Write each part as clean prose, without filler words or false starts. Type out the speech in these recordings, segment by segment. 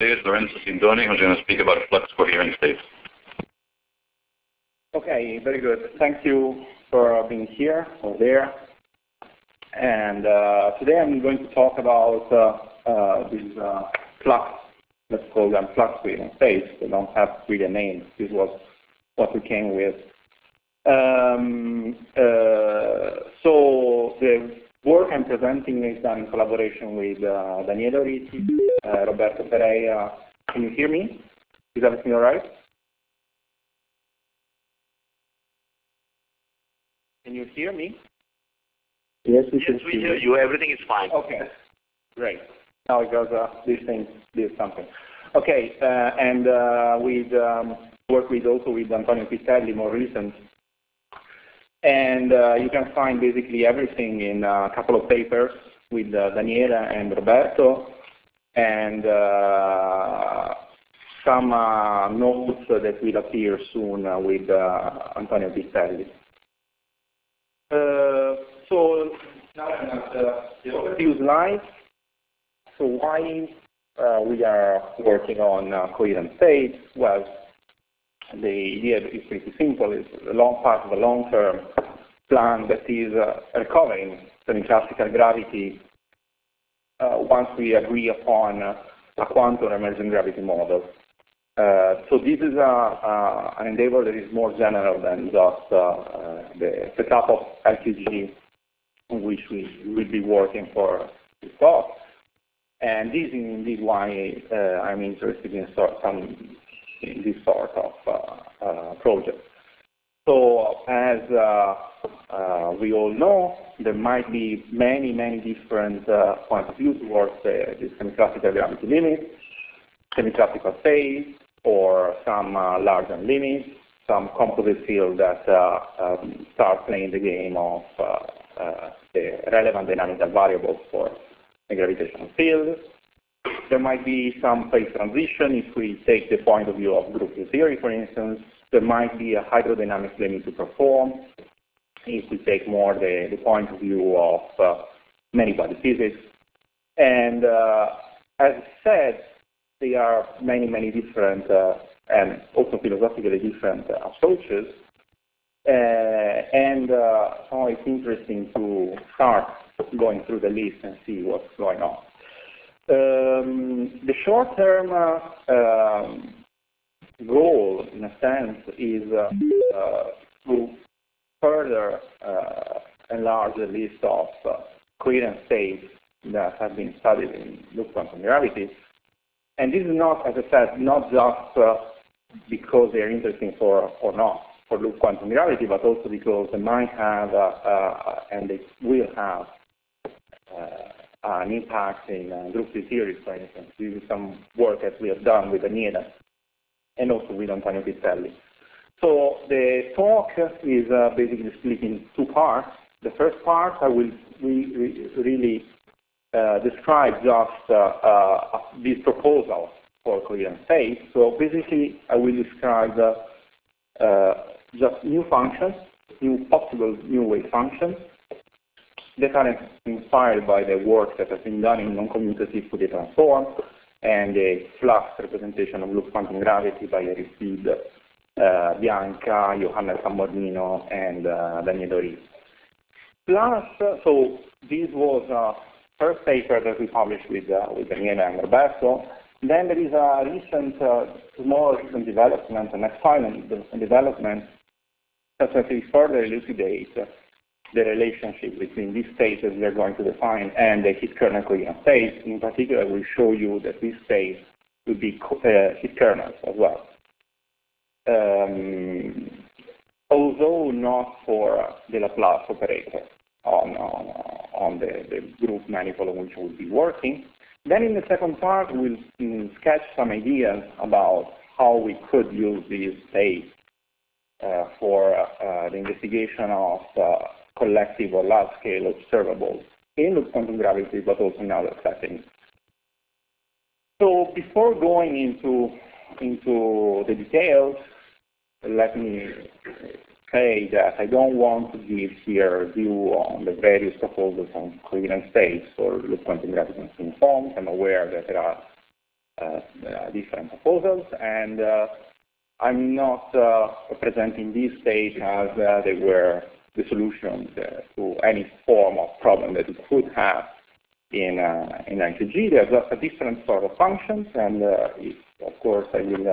Today is Lorenzo Sindoni, who's going to speak about flux coherent states. Okay, very good. Thank you for being here or there. And today I'm going to talk about these flux, let's call them flux coherent states. They don't have really a name. This was what we came with. So the work I'm presenting is done in collaboration with Daniele Riti, Roberto Pereira. Can you hear me? Is everything all right? Can you hear me? Yes, we hear you. Everything is fine. Okay, great. Now because this thing did something. Okay, and we'd work with also with Antonio Pitelli, more recent. And you can find basically everything in a couple of papers with Daniela and Roberto, and some notes that will appear soon with Antonio Pitelli. So now I have the overview slide. So why we are working on coherent states? Well, the idea is pretty simple. It's a part of a long-term plan that is recovering semi-classical gravity once we agree upon a quantum emergent gravity model. So this is an endeavor that is more general than just the setup of LQG, in which we will be working for this talk. And this is indeed why I'm interested in this sort of project. So as we all know, there might be many different points of view towards the semi-classical gravity limit, semi-classical phase, or some larger limits, some composite field that start playing the game of the relevant dynamical variables for the gravitational field. There might be some phase transition if we take the point of view of group theory, for instance. There might be a hydrodynamic limit to perform if we take more the point of view of many-body physics. And as said, there are many different and also philosophically different approaches. So it's interesting to start going through the list and see what's going on. The short-term goal, in a sense, is to further enlarge the list of coherent states that have been studied in loop quantum gravity. And this is not, as I said, not just because they are interesting for loop quantum gravity, but also because they might have and they will have an impact in group theory, for instance. This is some work that we have done with Daniela and also with Antonio Pitelli. So the talk is basically split in two parts. The first part, I will really describe just this proposal for coherent states. So basically, I will describe just new functions, possible new wave functions that are inspired by the work that has been done in non-commutative Fourier transform and the flux representation of loop quantum gravity by Aristide Bianca, Johannes Sambornino, and Daniele Riti. Plus, so this was a first paper that we published with Daniele and Roberto. Then there is a recent, small recent development, an excellent development that actually further elucidates the relationship between these states that we are going to define and the heat kernel coherent states. In particular, we show you that these states will be heat kernels as well. Although not for the Laplace operator on the group manifold on which we'll be working. Then in the second part, we'll sketch some ideas about how we could use these states for the investigation of collective or large-scale observables in loop quantum gravity, but also in other settings. So before going into the details, let me say that I don't want to give here a view on the various proposals on coherent states or loop quantum gravity forms. I'm aware that there are different proposals, and I'm not presenting this stage as they were the solution to any form of problem that it could have in ITG. There's a different sort of functions, and of course I'm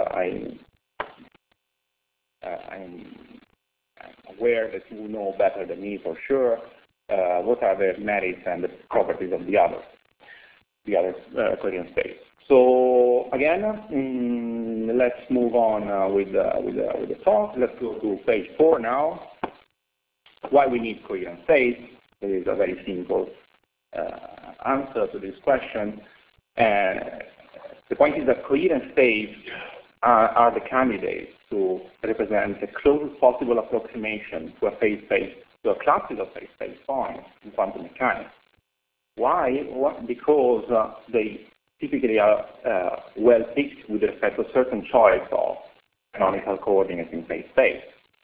aware that you know better than me for sure what are the merits and the properties of the other coherent states. So again, let's move on with the talk. Let's go to page 4 now. Why we need coherent states? There is a very simple answer to this question. The point is that coherent states are the candidates to represent the closest possible approximation to a phase space, to a classical phase space point in quantum mechanics. Why? Because they typically are well picked with respect to a certain choice of canonical coordinates in phase space.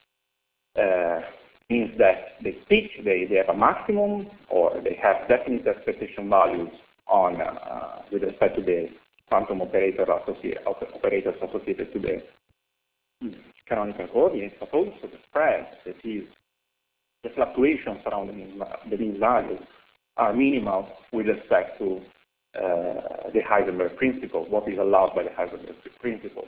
Means that they have a maximum, or they have definite expectation values on with respect to the quantum operators associated to the canonical coordinates, but also the spread, that is, the fluctuations around the mean values are minimal with respect to the Heisenberg principle, what is allowed by the Heisenberg principle.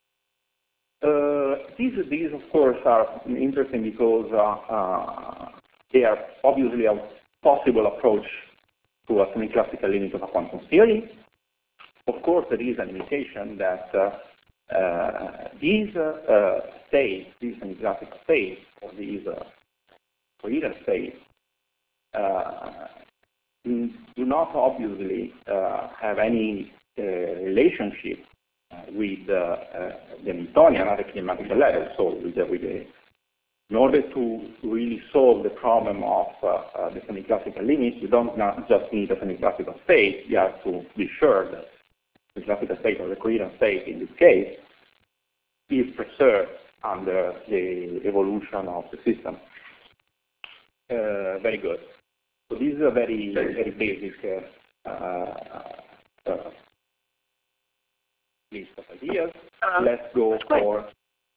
These, of course, are interesting because they are obviously a possible approach to a semi-classical limit of a quantum theory. Of course, there is a limitation that these states, these semi-classical states, or these coherent states, do not obviously have any relationship with the Hamiltonian at the kinematical level. So in order to really solve the problem of the semi-classical limit, you don't just need a semi-classical state. You have to be sure that the classical state, or the coherent state in this case, is preserved under the evolution of the system. Very good. So this is a very, very basic list of ideas. Let's go for...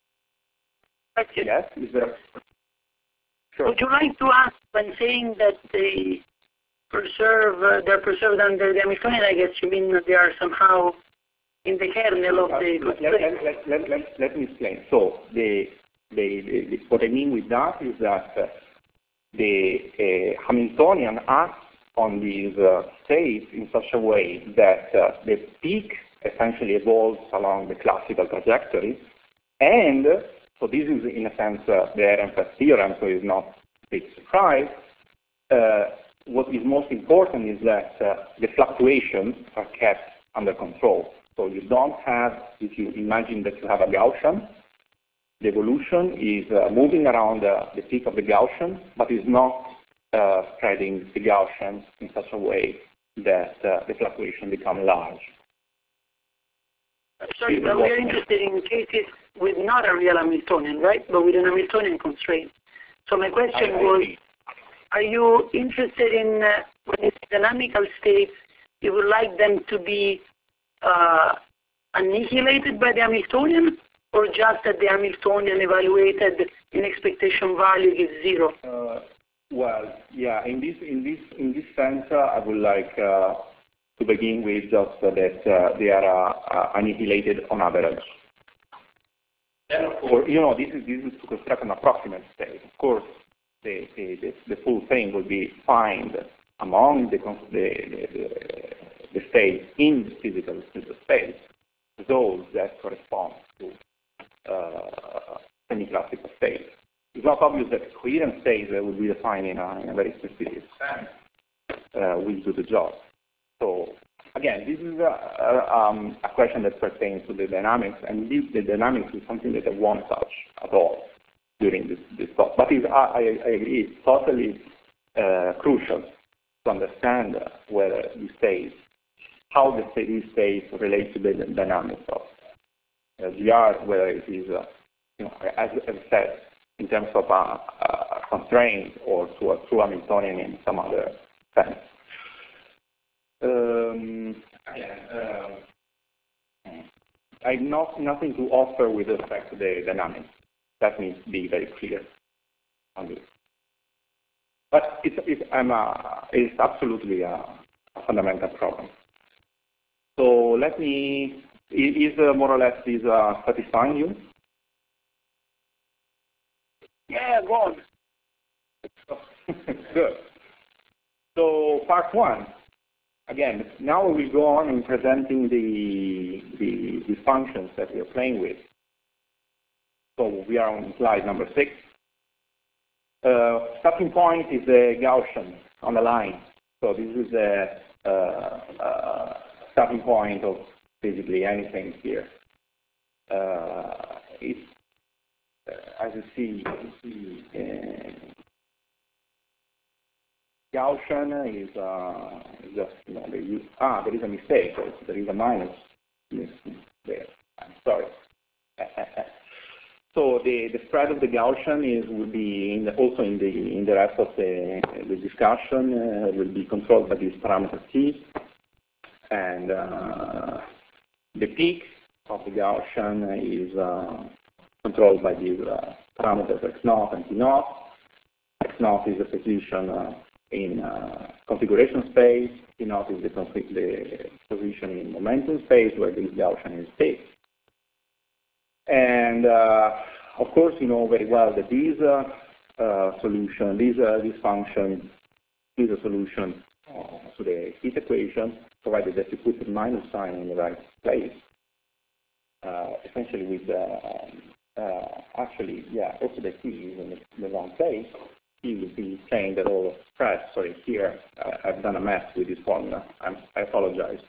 Yes, is there... Sure. Would you like to ask, when saying that they're preserved under the Hamiltonian, I guess you mean that they are somehow in the kernel of the... Let me explain. So what I mean with that is that the Hamiltonian acts on these states in such a way that the peak essentially evolves along the classical trajectory, and so this is in a sense the Ehrenfest theorem, so it's not a big surprise. What is most important is that the fluctuations are kept under control. So you don't have, if you imagine that you have a Gaussian, the evolution is moving around the peak of the Gaussian, but is not spreading the Gaussian in such a way that the fluctuation becomes large. Sorry, but we're interested in cases with not a real Hamiltonian, right? But with an Hamiltonian constraint. So my question was, are you interested in, when it's dynamical states, you would like them to be annihilated by the Hamiltonian, or just that the Hamiltonian evaluated in expectation value gives 0? Well, yeah, in this sense, I would like to begin with just that they are annihilated on average. Or, this is to construct an approximate state. Of course, the full thing will be defined among the states in the physical space, those that correspond to semi-classical states. It's not obvious that coherent states that will be defined in a very specific sense will do the job. So again, this is a question that pertains to the dynamics, and the dynamics is something that I won't touch at all during this talk. But I agree, it's totally crucial to understand whether these states, how these states relate to the dynamics of GR, whether it is, as I said, in terms of a constraint or to a true Hamiltonian in some other sense. I'm nothing to offer with respect to the dynamics. That needs to be very clear on this. But it's absolutely a fundamental problem. So let me, is more or less this satisfying you? Yeah, go on. Good. So part one. Again, now we will go on in presenting the functions that we are playing with. So we are on slide number 6. Starting point is the Gaussian on the line. So this is the starting point of basically anything here. It's, as you see, Gaussian is just, you know, there is a mistake. There is a minus there. I'm sorry. So the spread of the Gaussian will be also in the rest of the discussion will be controlled by this parameter t, and the peak of the Gaussian is controlled by these parameters x0 and t0. x0 is the position in configuration space, t0 is the position in momentum space where this Gaussian is fixed. And of course, you know very well that this solution, this function is a solution to the heat equation, provided that you put the minus sign in the right place. Essentially with actually, yeah, also the t is in the wrong place. T will be saying that all stress, sorry, here, I've done a mess with this formula. I apologize.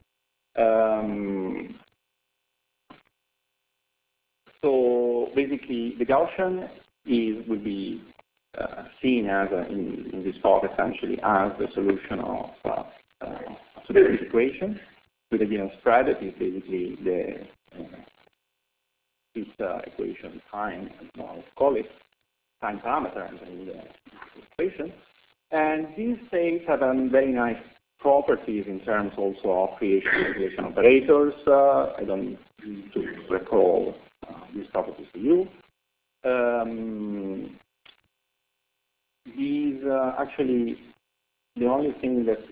So basically, the Gaussian will be seen as, in this talk, essentially, as the solution of to the equation with a given spread. That is basically the equation time, let's call it, time parameter in the equation. And these states have very nice properties in terms also of creation operators. I don't need to recall these properties to you. These actually, the only thing that,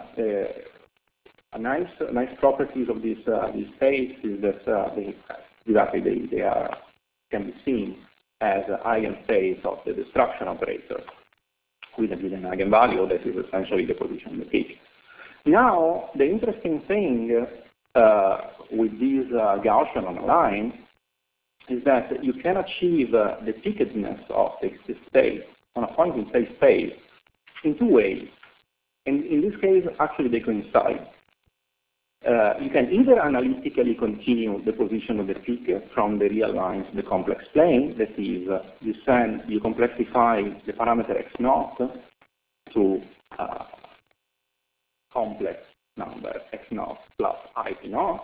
a nice properties of these states is that they can be seen as eigenstates of the destruction operator with a given eigenvalue that is essentially the position in the peak. Now, the interesting thing with this Gaussian on a line is that you can achieve the peakedness of the state on a point in space in two ways. And in this case, actually, they coincide. You can either analytically continue the position of the peak from the real line to the complex plane. That is, you complexify the parameter x0 to complex number x0 plus it0.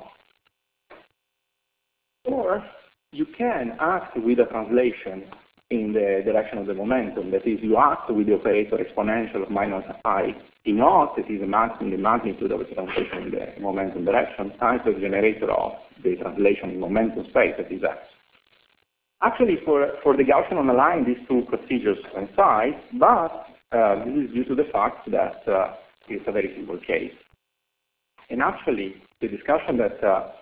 Or you can act with a translation in the direction of the momentum. That is, you act with the operator exponential of minus I t0, that is the magnitude of the translation in the momentum direction, times the generator of the translation in momentum space, that is x. Actually, for the Gaussian on the line, these two procedures coincide, but this is due to the fact that it's a very simple case. And actually, the discussion that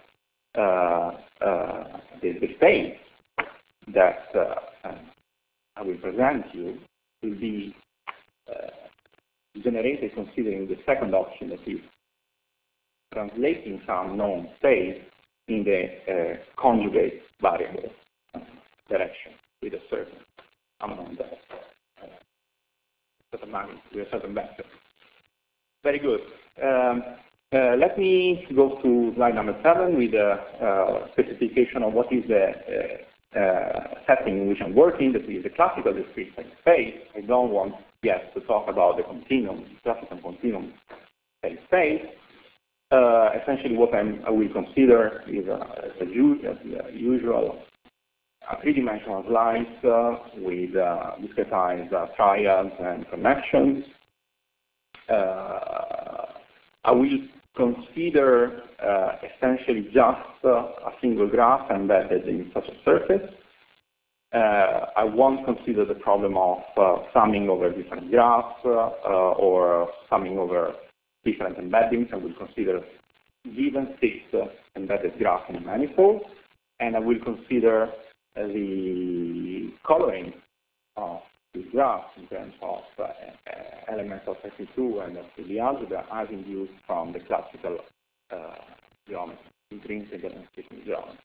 the space that I will present you will be generated considering the second option, that is translating some known state in the conjugate variable direction with a certain unknown certain magnitude, with a certain vector. Very good. Let me go to slide number 7 with a specification of what is the setting in which I'm working. That is the classical discrete space. I don't want yet to talk about the continuum, classical continuum space. Essentially, what I will consider is a usual three-dimensional slice with discretized triads and connections. I will consider essentially just a single graph embedded in such a surface. I won't consider the problem of summing over different graphs or summing over different embeddings. I will consider given 6 embedded graphs in a manifold, and I will consider the coloring of the graphs in terms of elements of SE2 and of the algebra as induced from the classical geometry, intrinsic and explicit geometry.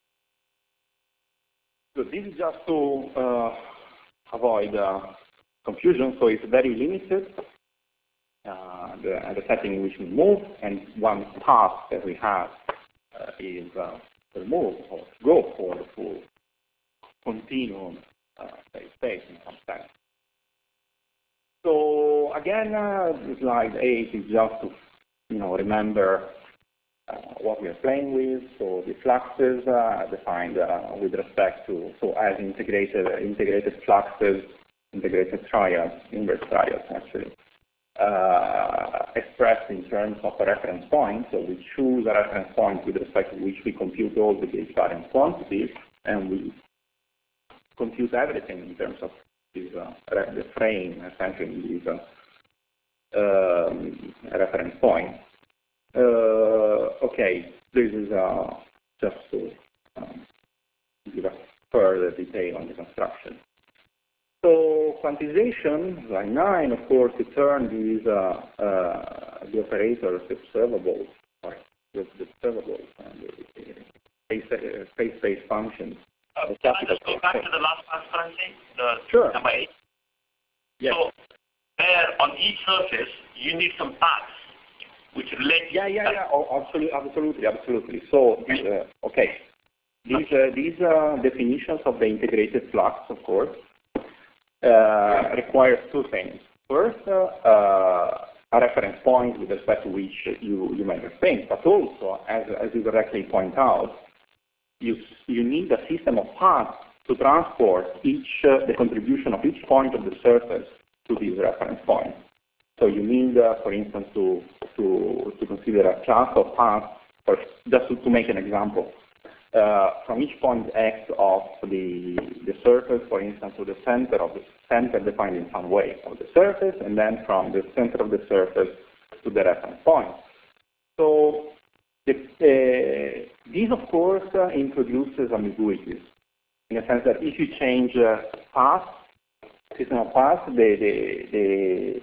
So this is just to avoid confusion, so it's very limited, the setting in which we move, and one task that we have is to move or to go for the full continuum space in some sense. So again, slide 8 is just to remember what we are playing with. So the fluxes defined with respect to, so as integrated fluxes, integrated triads, inverse triads actually, expressed in terms of a reference point. So we choose a reference point with respect to which we compute all the gauge variance quantities, and we compute everything in terms of this, the frame, essentially, is reference point. Okay, this is just to give us further detail on the construction. So quantization, line 9, of course, it turns these the operators observable, the observable and the space-based functions. Can I just go back to the last transparency, sure. Number 8? Yes. So there, on each surface, you need some paths which relate. Oh, absolutely. So, okay, these definitions of the integrated flux, of course, requires 2 things. First, a reference point with respect to which you measure things, but also, as you correctly point out, you need a system of paths to transport the contribution of each point of the surface to this reference point. So you need, for instance, to consider a class of paths, or just to make an example, from each point x of the surface, for instance, to the center of the center defined in some way of the surface, and then from the center of the surface to the reference point. So this, of course, introduces ambiguities, in the sense that if you change path, system of paths, the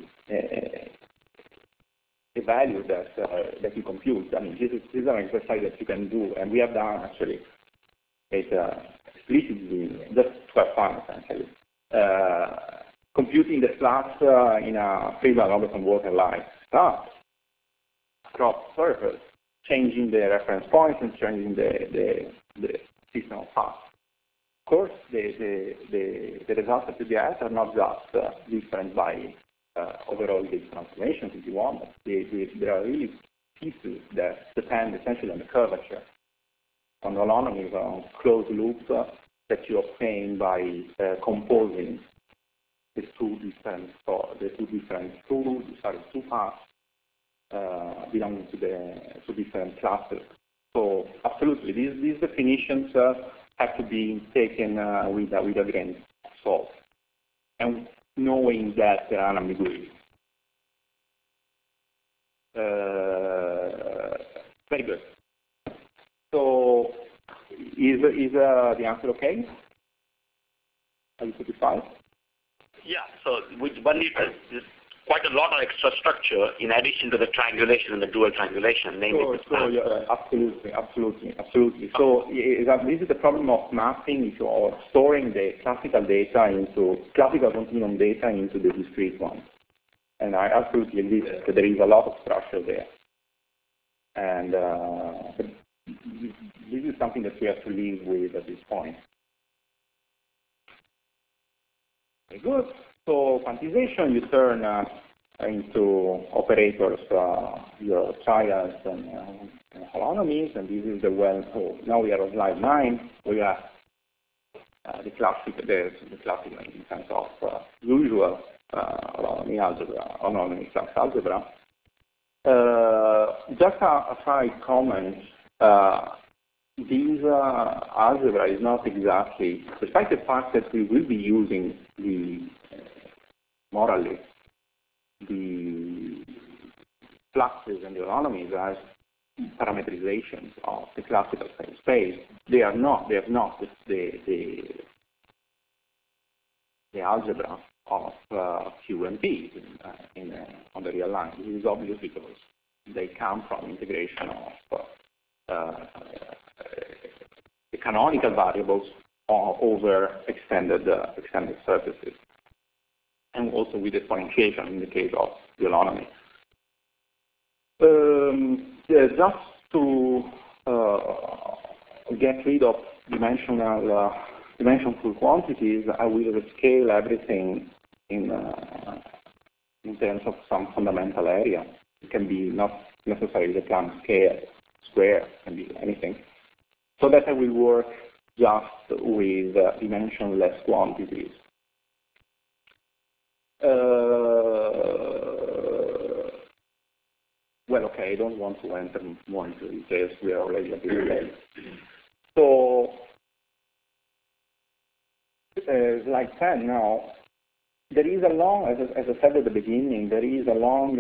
value that you compute. I mean, this is an exercise that you can do, and we have done actually it explicitly just to have fun, essentially. Computing the flux in a Friedmann-Robertson water-like stuff across surface, changing the reference points and changing the system of paths. Of course, the results that you get are not just different by overall gauge transformations, if you want. There are really pieces that depend essentially on the curvature, on holonomies, on closed loops that you obtain by composing the two different paths belonging to different classes. So absolutely, these definitions have to be taken with a grain of salt, and knowing that there are ambiguities. Very good. So is the answer okay? Are you satisfied? Yeah, so one needs quite a lot of extra structure in addition to the triangulation and the dual triangulation. Absolutely. So this is the problem of mapping or storing the classical continuum data into the discrete one. And I absolutely agree that there is a lot of structure there. And this is something that we have to live with at this point. Very good. So quantization, you turn into operators, your triads and holonomies, and this is the so now we are on slide 9. We have the classic in terms of usual holonomy algebra, holonomy flux algebra. Just a side comment. This algebra is not exactly, despite the fact that we will be using morally, the fluxes and the holonomies as parameterizations of the classical space. They have not the algebra of Q and P on the real line. This is obvious because they come from integration of the canonical variables over extended surfaces, and also with differentiation in the case of the holonomy. Just to get rid of dimensionful quantities, I will rescale everything in terms of some fundamental area. It can be not necessarily the Planck scale, square, it can be anything. So that I will work just with dimensionless quantities. Well, okay, I don't want to enter more into details. We are already a bit late. So, slide 10 now. There is a long, as I said at the beginning, there is a long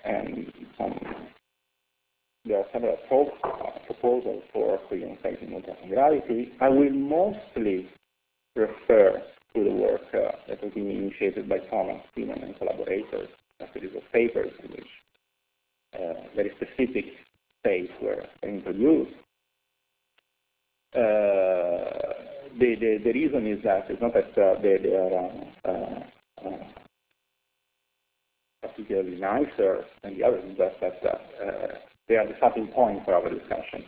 there are several proposals for coherent phase in multi-singularity. I will mostly refer to the work that has been initiated by Thomas Freeman and collaborators, a series of papers in which very specific states were introduced. The reason is that it's not that they are particularly nicer than the others, but that they are the starting point for our discussion.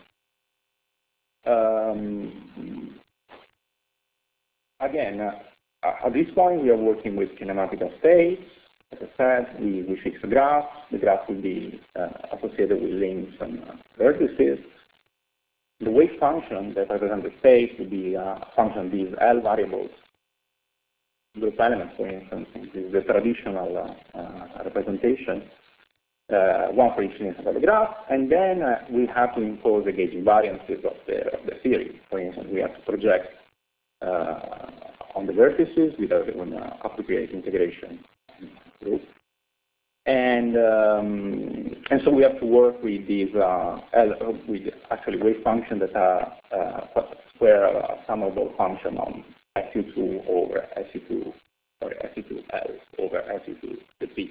Again, at this point we are working with kinematical states. As I said, we fix a graph. The graph will be associated with links and vertices. The wave function that represents the state will be a function of these L variables. Group elements, for instance, is the traditional representation, one for each instance of the graph, and then we have to impose the gauge invariances of the theory. For instance, we have to project on the vertices with an appropriate integration group. And so we have to work with these with actually wave functions that are square summable function on SU2 over SU2, sorry, SU2L over SU2P.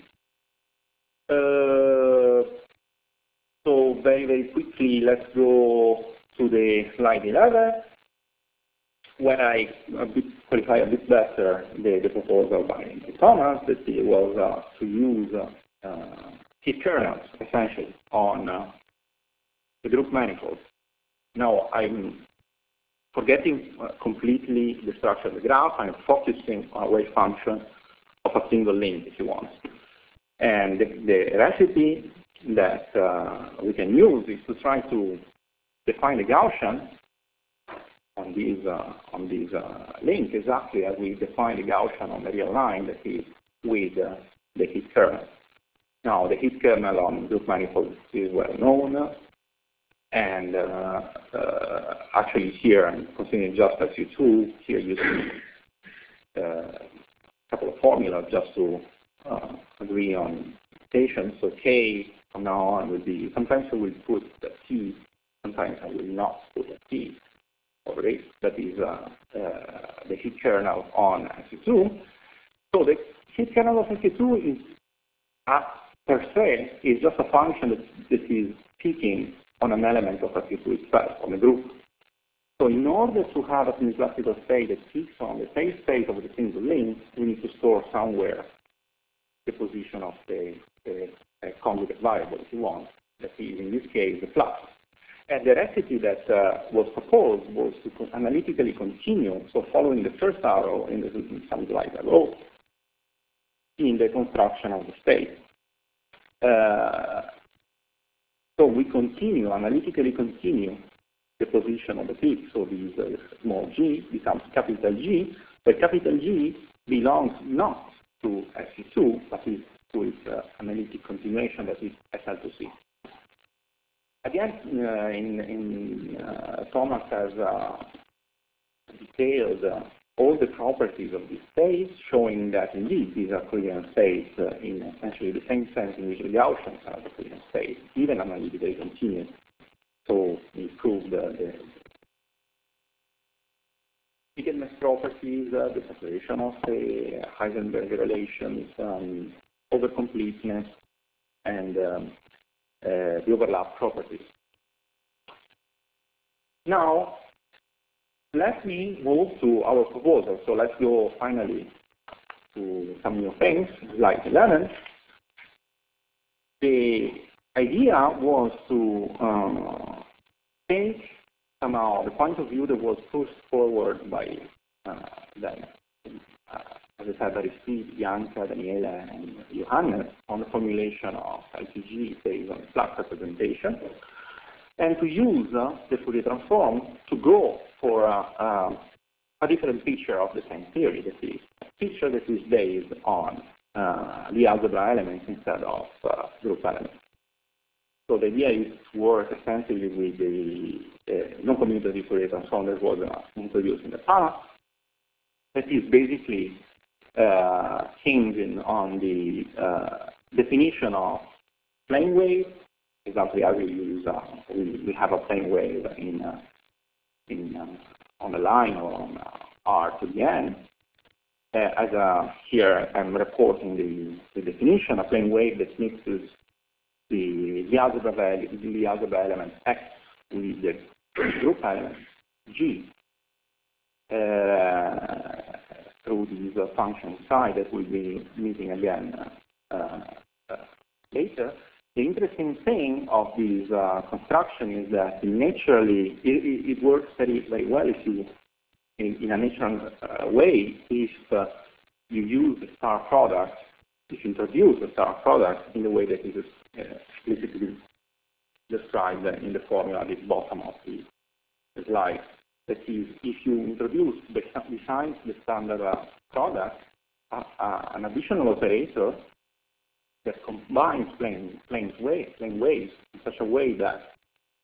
So very, very quickly, let's go to the slide 11, where I qualify a bit better the proposal by Thomas, that it was to use heat kernels, essentially, on the group manifold. Now, I'm forgetting completely the structure of the graph. I'm focusing on a wave function of a single link, if you want. And the recipe that we can use is to try to define the Gaussian on these link exactly as we define the Gaussian on the real line, that is with the heat kernel. Now, the heat kernel on group manifolds is well known, and actually here I'm considering just SU2. Here you see a couple of formulas just to agree on notation. So K from now on will be, sometimes I will put a T, sometimes I will not put a T over it. That is the heat kernel on SU2. So the heat kernel of SU2 is per se is just a function that is peaking on an element of SU2 itself, on the group. So in order to have a semiclassical state that peaks on the phase space of the single link, we need to store somewhere the position of the conjugate variable, if you want, that is in this case the flux. And the recipe that was proposed was to analytically continue, so following the first arrow in some slide ago, in the construction of the state. So we analytically continue the position of the peak. So this small g becomes capital G, but capital G belongs not to SU2, but is to its analytic continuation, that is SL2C. At the end, Thomas has detailed all the properties of this space, showing that indeed these are Euclidean space in essentially the same sense in which the Gaussians are the Euclidean space, even analytically continuous. So we proved the Eigenmess properties, the separation of the Heisenberg relations, overcompleteness, and the overlap properties. Now, let me move to our proposal. So let's go finally to some new things, slide 11. The idea was to take somehow the point of view that was pushed forward by them, as I said, by Steve, Bianca, Daniela, and Johannes on the formulation of LTG based on flux representation, and to use the Fourier transform to go for a different feature of the same theory, that is a feature that is based on the algebra elements instead of group elements. So the idea is to work extensively with the non-commutative Fourier transform that was introduced in the past. That is basically hinging on the definition of plane wave. Exactly as we use, we have a plane wave on a line or on R to the n. Here I'm reporting the definition, a plane wave that mixes the algebra element X with the group element G through this function psi that we'll be meeting again later. The interesting thing of this construction is that naturally it works very, very well if you, in a natural way, if you use the star product, if you introduce the star product in the way that is explicitly described in the formula at the bottom of the slide. That is, if you introduce, besides the standard product, an additional operator that combines plane waves in such a way that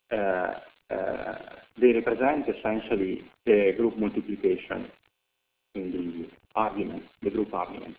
they represent essentially the group multiplication in the argument, the group argument.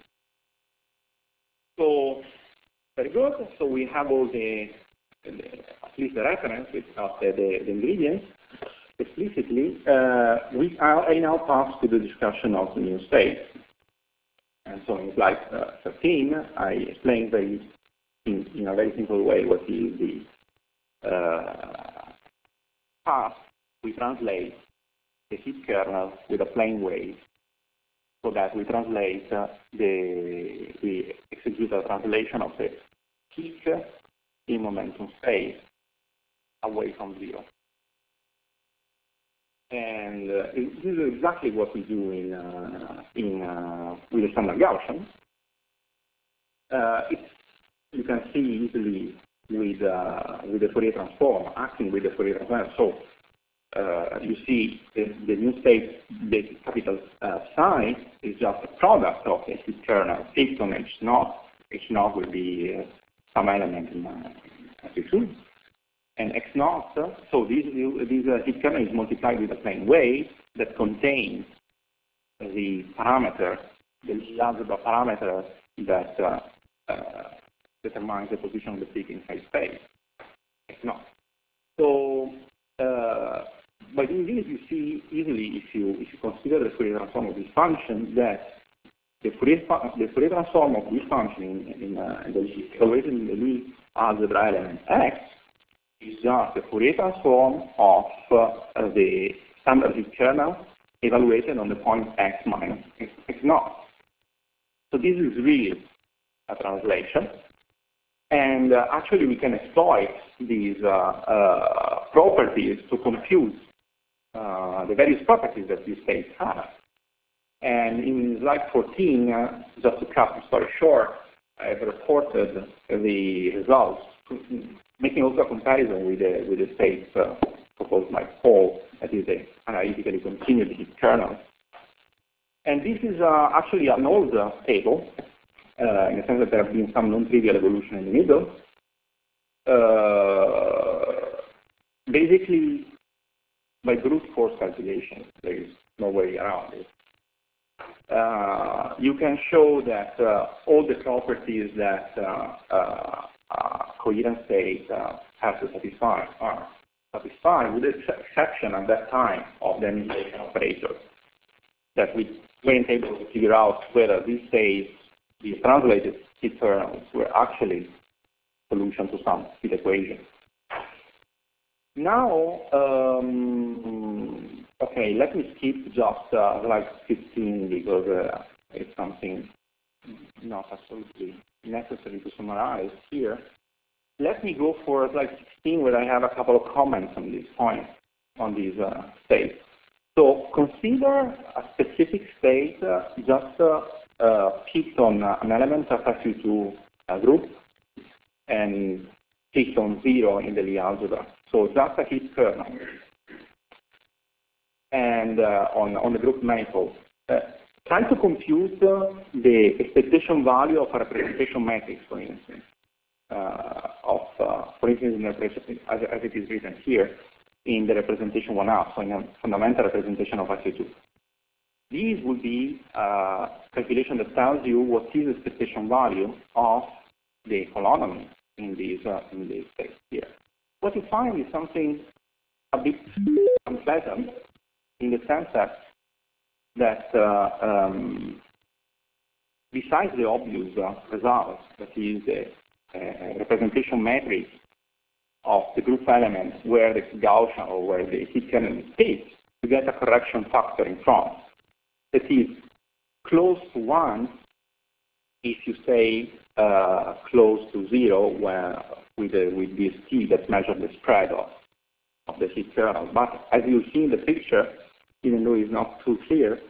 So, very good. So we have all at least the references of the ingredients explicitly. I now pass to the discussion of the new space. And so in slide 13, I explained in a very simple way what is the path we translate the heat kernel with a plane wave, so that we translate we execute a translation of the peak in momentum space away from zero. And this is exactly what we do with the standard Gaussian. You can see easily with the Fourier transform, acting with the Fourier transform. So you see the new space, the capital psi, is just a product of the heat kernel fixed on H naught. H naught will be some element in amplitude. And X naught, so this heat kernel is multiplied with a plane wave that contains the parameter, the algebra parameter that determines the position of the peak in phase space, X naught. So by doing this, you see easily, if you consider the Fourier transform of this function, that the Fourier transform of this function in the Lie algebra element X is just the Fourier transform of the standard heat kernel evaluated on the point X minus X naught. So this is really a translation. And actually we can exploit these properties to compute the various properties that this space has. And in slide 14, just to cut the story short, I've reported the results, making also a comparison with the space proposed by Paul, that is the analytically continued heat kernel. And this is actually an old table in the sense that there have been some non-trivial evolution in the middle. Basically, by brute force calculation, there is no way around it. You can show that all the properties that coherent state has to satisfy are satisfied, with the exception at that time of the annihilation operator, that we weren't able to figure out whether these states, these translated heat kernels, were actually solution to some heat equation. Now, okay, let me skip just slide 15 because it's something not absolutely necessary to summarize here. Let me go for slide 16 where I have a couple of comments on this point, on these states. So consider a specific state just picked on an element of SU2 group and picked on 0 in the Lie algebra. So just a heat kernel. And on the group manifold. Try to compute the expectation value of a representation matrix, for instance. For instance, as it is written here, in the representation 1/2, so in a fundamental representation of SU2. These would be a calculation that tells you what is the expectation value of the holonomy in this case here. What you find is something a bit unpleasant in the sense that besides the obvious result, that is the representation matrix of the group element where the Gaussian or where the heat kernel is picked, you get a correction factor in front that is close to 1 if you say close to 0 with this T that measures the spread of the heat kernel. But as you see in the picture, even though it's not too clear,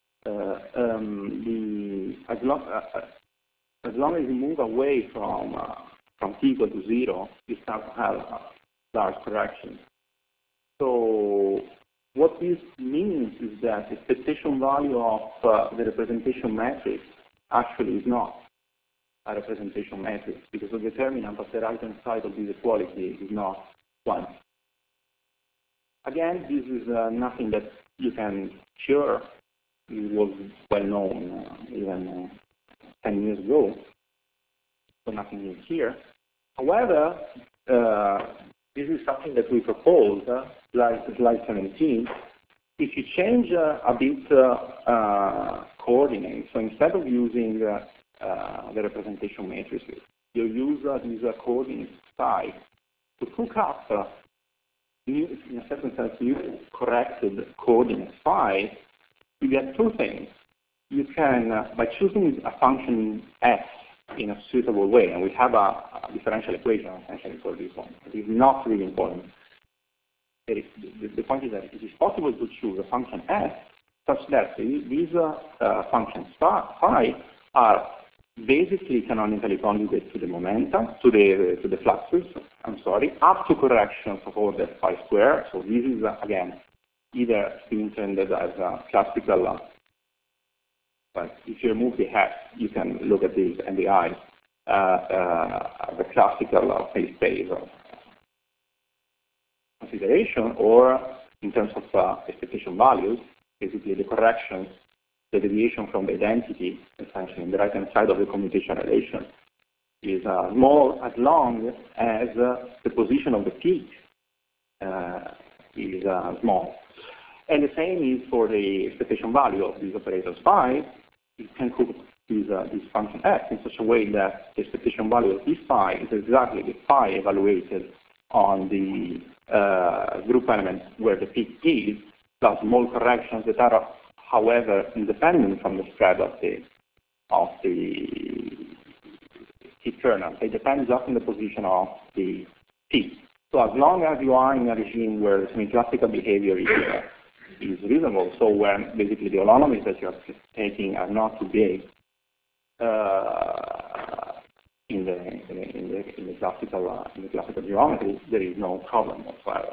as long as you move away from T equal to 0, you start to have large corrections. So what this means is that the expectation value of the representation matrix actually is not a representation matrix because the determinant of the right-hand side of this equality is not 1. Again, this is nothing that you can cure. It was well known even 10 years ago, so nothing new here. However, this is something that we propose, like slide 17. If you change a bit coordinates, so instead of using the representation matrices, you use these coordinates psi to hook up in a certain sense new corrected coordinates phi. You get two things. You can, by choosing a function f in a suitable way, and we have a differential equation essentially for this one. It is not really important. The point is that it is possible to choose a function f such that these functions phi are basically canonically conjugate to the momenta, to the fluxes, up to corrections of order phi square. So this is again either intended as a classical. But if you remove the hat, you can look at this and the eyes, the classical phase space consideration, or in terms of expectation values, basically the corrections, the deviation from the identity, essentially on the right-hand side of the commutation relation, is small as long as the position of the peak is small. And the same is for the expectation value of these operators phi. You can cook this function f in such a way that the expectation value of this phi is exactly the phi evaluated on the group element where the peak is, plus small corrections that are, however, independent from the spread of the heat kernel. They depend just on the position of the peak. So as long as you are in a regime where semi-classical behavior is reasonable, so when basically the holonomies that you're taking are not too big in the classical geometry, there is no problem whatsoever.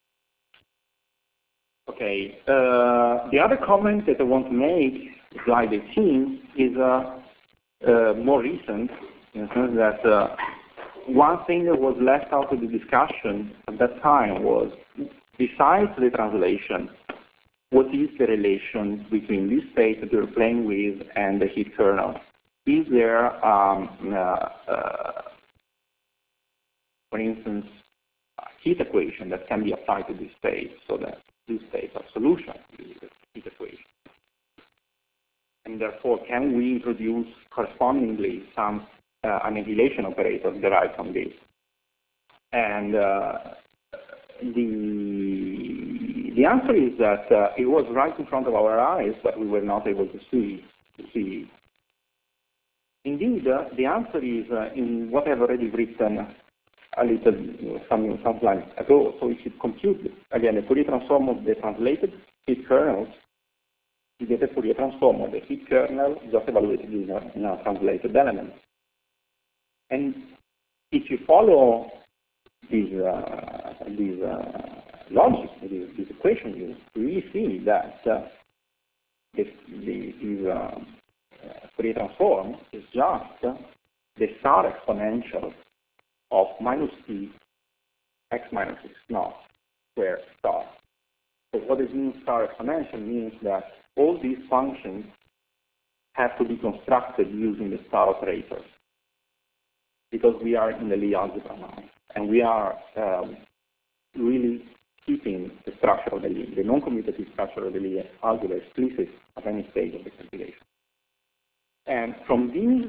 Okay, the other comment that I want to make, slide 18, is more recent, in the sense that one thing that was left out of the discussion at that time was, besides the translation, what is the relation between this state that you're playing with and the heat kernel? Is there, for instance, a heat equation that can be applied to this state so that this state of solution is the heat equation? And therefore, can we introduce correspondingly some annihilation operator derived from this? And the answer is that it was right in front of our eyes, but we were not able to see. Indeed, the answer is in what I've already written some slides ago. So if you compute, again, a Fourier transform of the translated heat kernels, you get a Fourier transform of the heat kernel just evaluated in a translated element. And if you follow this logic, this equation, you really see that this Fourier transform is just the star exponential of minus t x minus x naught squared star. So what it means star exponential means that all these functions have to be constructed using the star operator, because we are in the Lie algebra now, and we are really keeping the structure of the non-commutative structure of the Lie algebra explicit at any stage of the calculation. And from these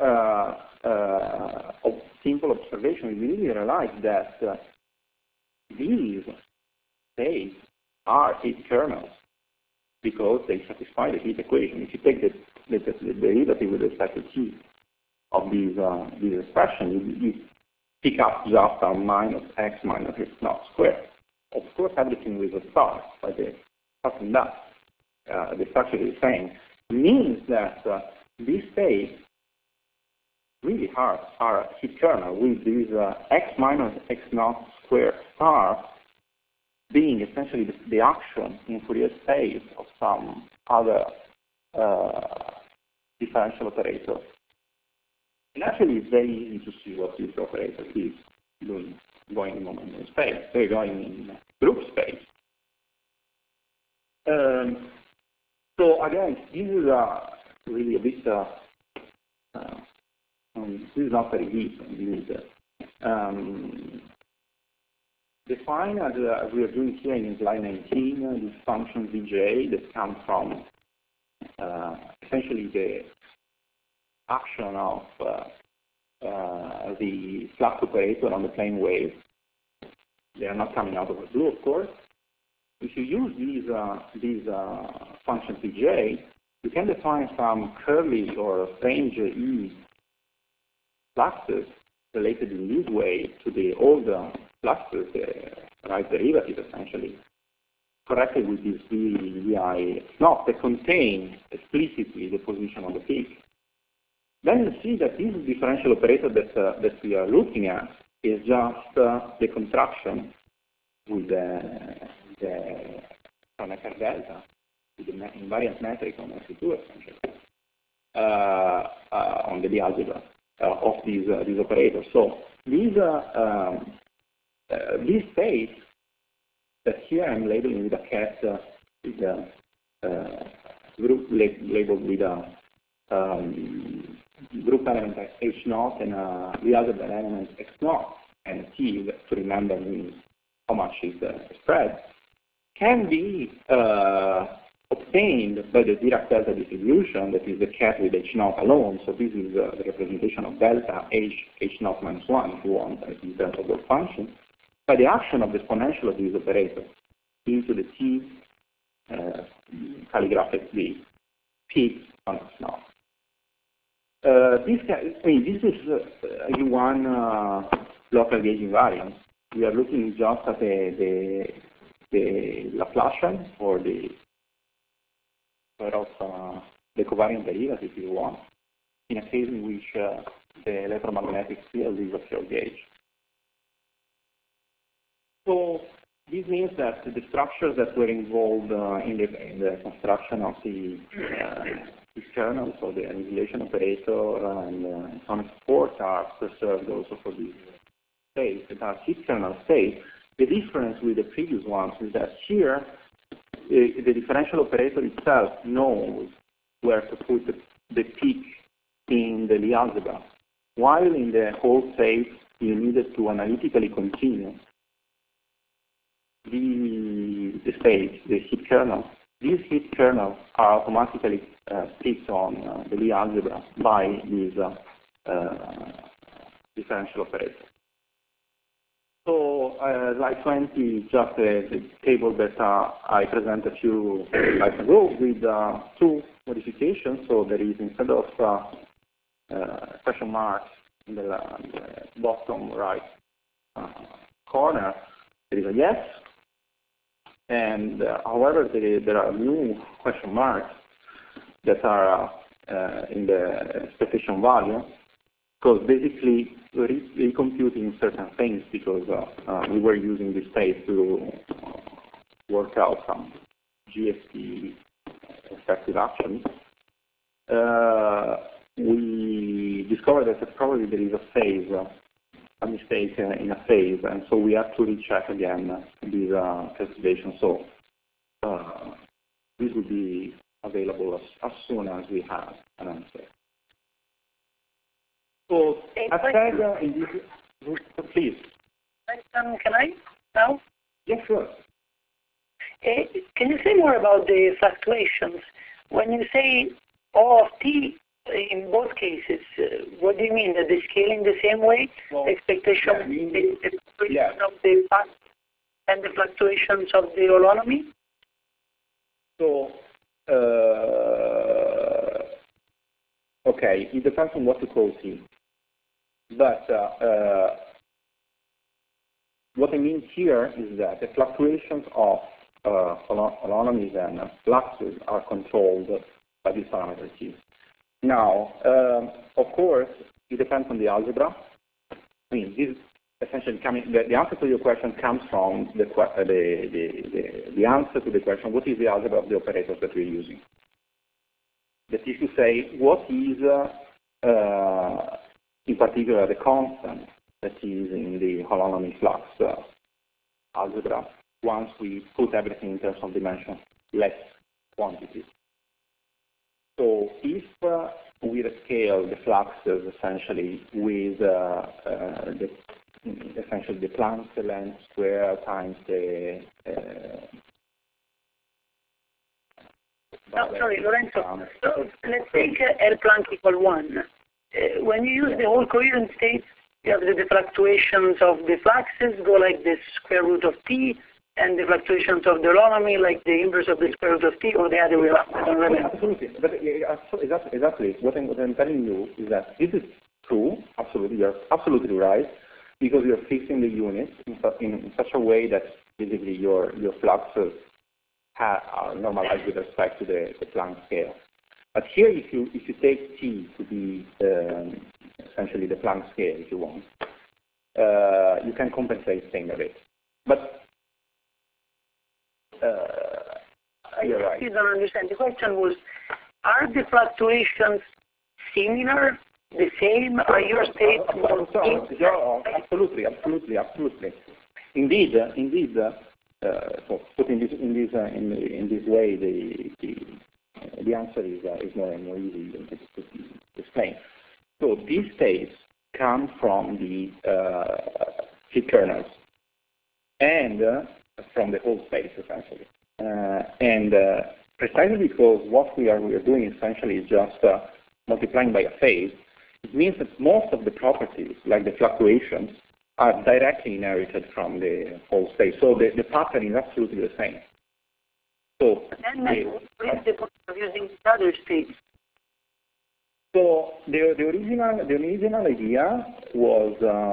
simple observations, we really realize that these states are heat kernels because they satisfy the heat equation. If you take the derivative with respect to t of these expressions, you pick up just a minus x minus x naught squared. Of course, everything with a star, but the structure is the same, means that these states really are a heat kernel with this x minus x naught squared star being essentially the action in Fourier space of some other differential operator. And actually, it's very easy to see what this operator is doing, going in momentum space. They're going in group space. So again, this is really a bit, this is not very deep. This is define, as we are doing here in slide 19, this function Vj that comes from essentially the action of the flux operator on the plane wave. They are not coming out of the blue, of course. If you use these functions Vj, you can define some curly or strange E fluxes related in this way to the older fluxes, right derivative essentially, corrected with this Vi naught that contain explicitly the position of the peak. Then you see that this differential operator that we are looking at is just the contraction with the Kronecker delta, with the invariant metric on SC2 essentially, on the Lie algebra of these operators. So these states that here I'm labeling with a cat with a group labeled with a group element H0 and the other element X0, and T, to remember means how much is the spread, can be obtained by the Dirac delta distribution, that is the cat with H0 alone. So this is the representation of delta H0 minus 1, if you want, in terms of the function, by the action of the exponential of this operator into the T calligraphically peak on X0. This is one local gauge invariant. We are looking just at the Laplacian or the sort of the covariant derivative, if you want, in a case in which the electromagnetic field is a pure gauge. So this means that the structures that were involved in the construction of the kernel, so the annihilation operator and so on and so forth, are preserved also for this state, that are heat kernel state. The difference with the previous ones is that here the differential operator itself knows where to put the peak in the Lie algebra, while in the whole state you needed to analytically continue the state, the heat kernel. These heat kernels are automatically picked on the Lie algebra by this differential operator. So slide 20 is just the table that I presented a few slides ago with two modifications. So there is, instead of question marks in the bottom right corner, there is a yes. And however, there are new question marks that are in the expectation value, because basically we're recomputing certain things, because we were using this state to work out some GFT effective actions. We discovered that probably there is a phase, a mistake in a phase, and so we have to recheck again this calculation. So this will be available as soon as we have an answer. So as said in this, please. Can I now? Yes, sure. Can you say more about the fluctuations? When you say O of t in both cases, what do you mean? That they scale in the same way? Well, expectation of the path and the fluctuations of the holonomy? So, okay, it depends on what you call T. But what I mean here is that the fluctuations of holonomies and fluxes are controlled by this parameter T. Now, of course, it depends on the algebra. I mean, this essentially coming. The answer to your question comes from the answer to the question: what is the algebra of the operators that we're using? That is to say, what is in particular the constant that is in the holonomy flux algebra once we put everything in terms of dimension, less quantity. So if we rescale the fluxes essentially with essentially the Planck length square times the sorry, Lorenzo. So let's take L Planck equal 1. When you use the whole coherent state, you have the fluctuations of the fluxes go like the square root of t, and the fluctuations of the holonomy like the inverse of the square root of t, or the other way around. I don't remember. Absolutely. But exactly. What I'm telling you is that this is true. Absolutely, you're absolutely right, because you're fixing the units in such a way that basically your fluxes are normalized with respect to the Planck scale. But here, if you take t to be essentially the Planck scale, if you want, you can compensate things a bit. But you're right. I don't understand. The question was, are the fluctuations similar, the same? Are your states absolutely. Indeed. So put in this way, the answer is more easy to explain. So these states come from the heat kernels and from the whole space essentially, and precisely because what we are doing essentially is just multiplying by a phase. It means that most of the properties, like the fluctuations, are directly inherited from the whole space. So the pattern is absolutely the same. So then what is the point of using other states? So the original idea was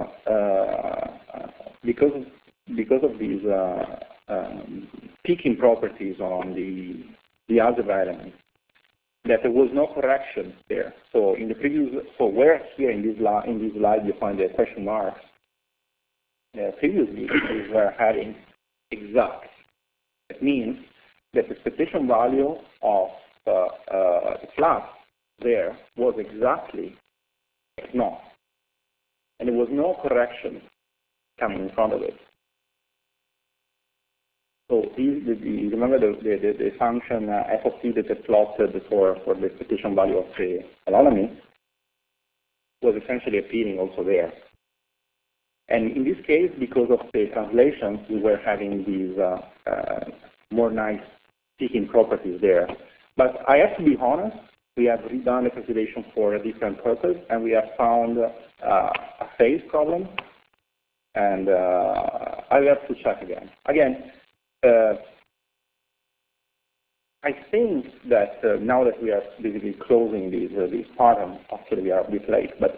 because of these peaking properties on the algebra element, that there was no correction there. So in the previous, so where here in this slide you find the question marks. Previously we were having exact. It means that the expectation value of the flux there was exactly x0, and there was no correction coming in front of it. So remember the function f of t that I plotted for the expectation value of the holonomy was essentially appearing also there. And in this case, because of the translations, we were having these more nice peaking properties there. But I have to be honest, we have redone the calculation for a different purpose, and we have found a phase problem, and I have to check again. Again, I think that now that we are basically closing this part, and actually we are a bit late, but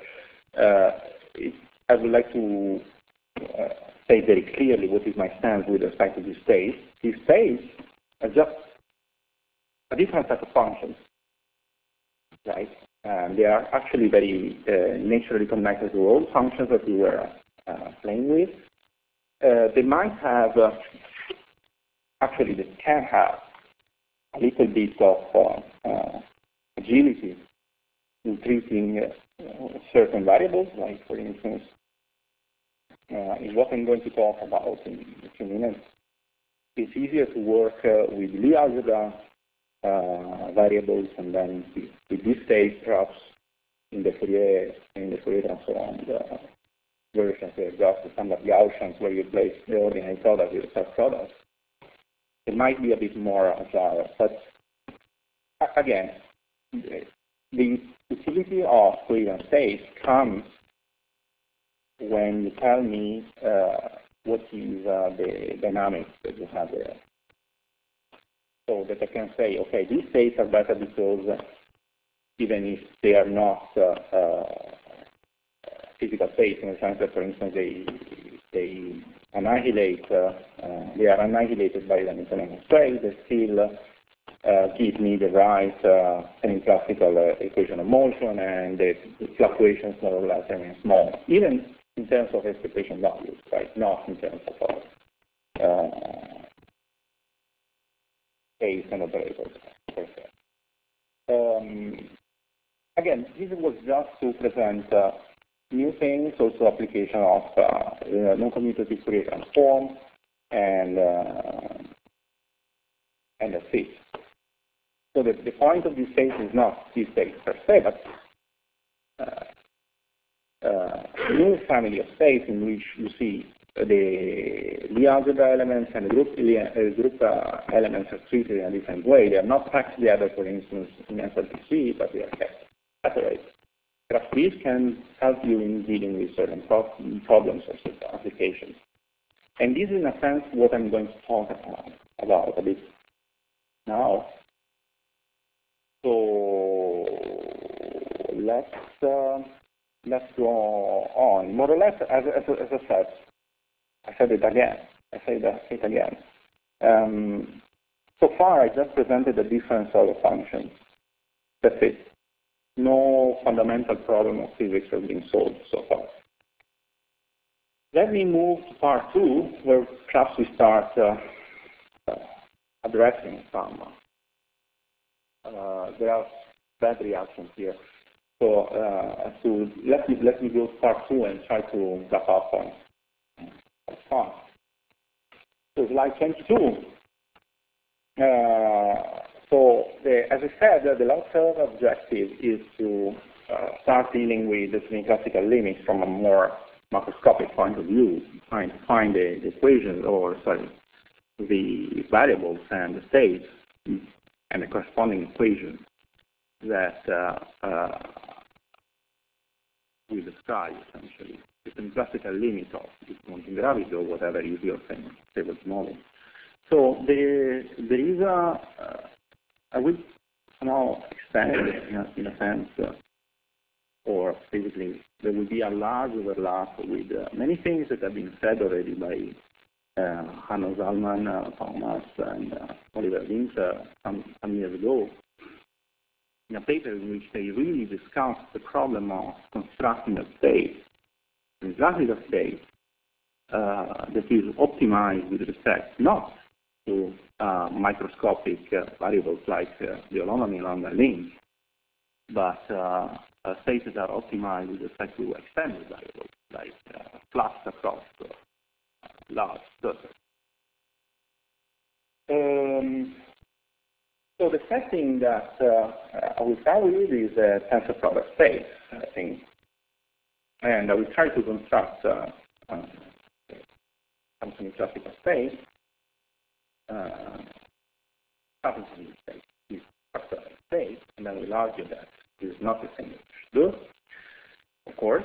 I would like to say very clearly what is my stance with respect to this space. This space is just a different set of functions, right? They are actually very naturally connected to all functions that we were playing with. They might have, actually they can have a little bit of agility in treating certain variables, like for instance, is what I'm going to talk about in a few minutes. It's easier to work with Lie algebra variables, and then with this stage perhaps in the Fourier transform versions, just the standard Gaussians where you place the ordinary product with the self-product. It might be a bit more agile, but again, the utility of coherent space comes when you tell me what is the dynamics that you have there. So that I can say, okay, these states are better because even if they are not physical states, in the sense that, for instance, they annihilate, they are annihilated by the Hamiltonian constraint, they still give me the right semi-classical equation of motion, and the fluctuations more or less remain small, even in terms of expectation values, right? Not in terms of space and operators, per se. Again, this was just to present new things, also application of non-commutative Fourier transform, and that's it. So the point of this space is not this space per se, but a new family of space in which you see the Lie algebra elements and the group elements are treated in a different way. They are not packed together, for instance, in SLTC, but they are kept separated. Perhaps this can help you in dealing with certain problems or certain applications. And this is, in a sense, what I'm going to talk about a bit now. So let's go on. More or less, as I said, I said it again. I say it again. So far, I just presented the difference of the functions. That's it. No fundamental problem of physics has been solved so far. Let me move to part 2, where perhaps we start addressing some. There are bad reactions here. So let me go to part 2 and try to wrap up on fun. So slide 22. As I said, the long-term objective is to start dealing with the semi-classical limits from a more macroscopic point of view, trying to find the equations, or sorry, the variables and the states and the corresponding equations that we describe essentially. The semi-classical limit of discounting gravity, or whatever is your favorite model. So there is I will now expand in a sense, or basically there will be a large overlap with many things that have been said already by Hanno Zalman, Thomas, and Oliver Winter some years ago, in a paper in which they really discussed the problem of constructing a state, exactly the state, that is optimized with respect not to microscopic variables like the holonomy along the link, but states that are optimized with respect to extended variables like flux across large surfaces. So the setting that I will start with is a tensor product space, I think. And I will try to construct some semi-classical space, starting from this factor space, and then we'll argue that this is not the thing that we should do, of course.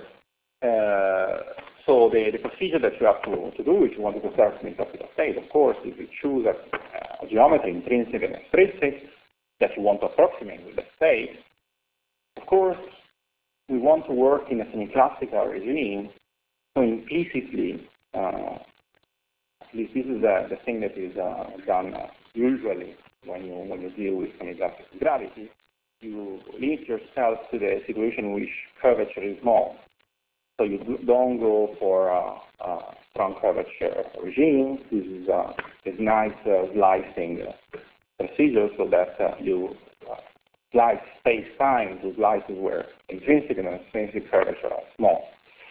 So the procedure that you have to do if you want to construct semi-classical space, of course, is you choose a geometry, intrinsic and extrinsic, that you want to approximate with the space. Of course, we want to work in a semi-classical regime, so implicitly, at least this is the thing that is done usually when you deal with semi-classical gravity, you limit yourself to the situation in which curvature is small. So you don't go for a strong curvature regime. This is a nice slicing procedure so that you slice space-time to slices where intrinsic and extrinsic curvature are small.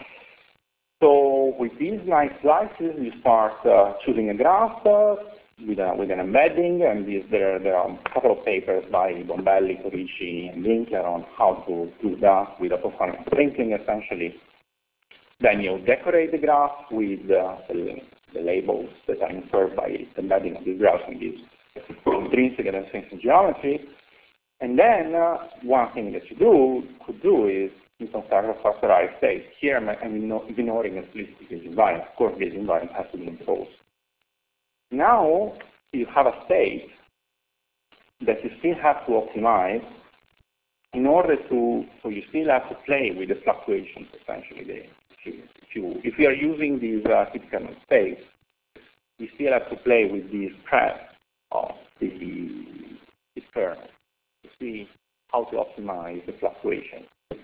So with these nice slices, you start choosing a graph with an embedding, and there are a couple of papers by Bombelli, Corici, and Winkler on how to do that with a performance sprinkling, essentially. Then you decorate the graph with the labels that are inferred by the embedding of this graph and gives intrinsic and extrinsic geometry. And then one thing that you could do is you can start a factorized state. Here I'm ignoring explicit gauge invariant. Of course, gauge invariant has to be imposed. Now you have a state that you still have to optimize in order to, so you still have to play with the fluctuations, essentially. If you are using this typical space, you still have to play with the spread of the kernel to see how to optimize the fluctuation.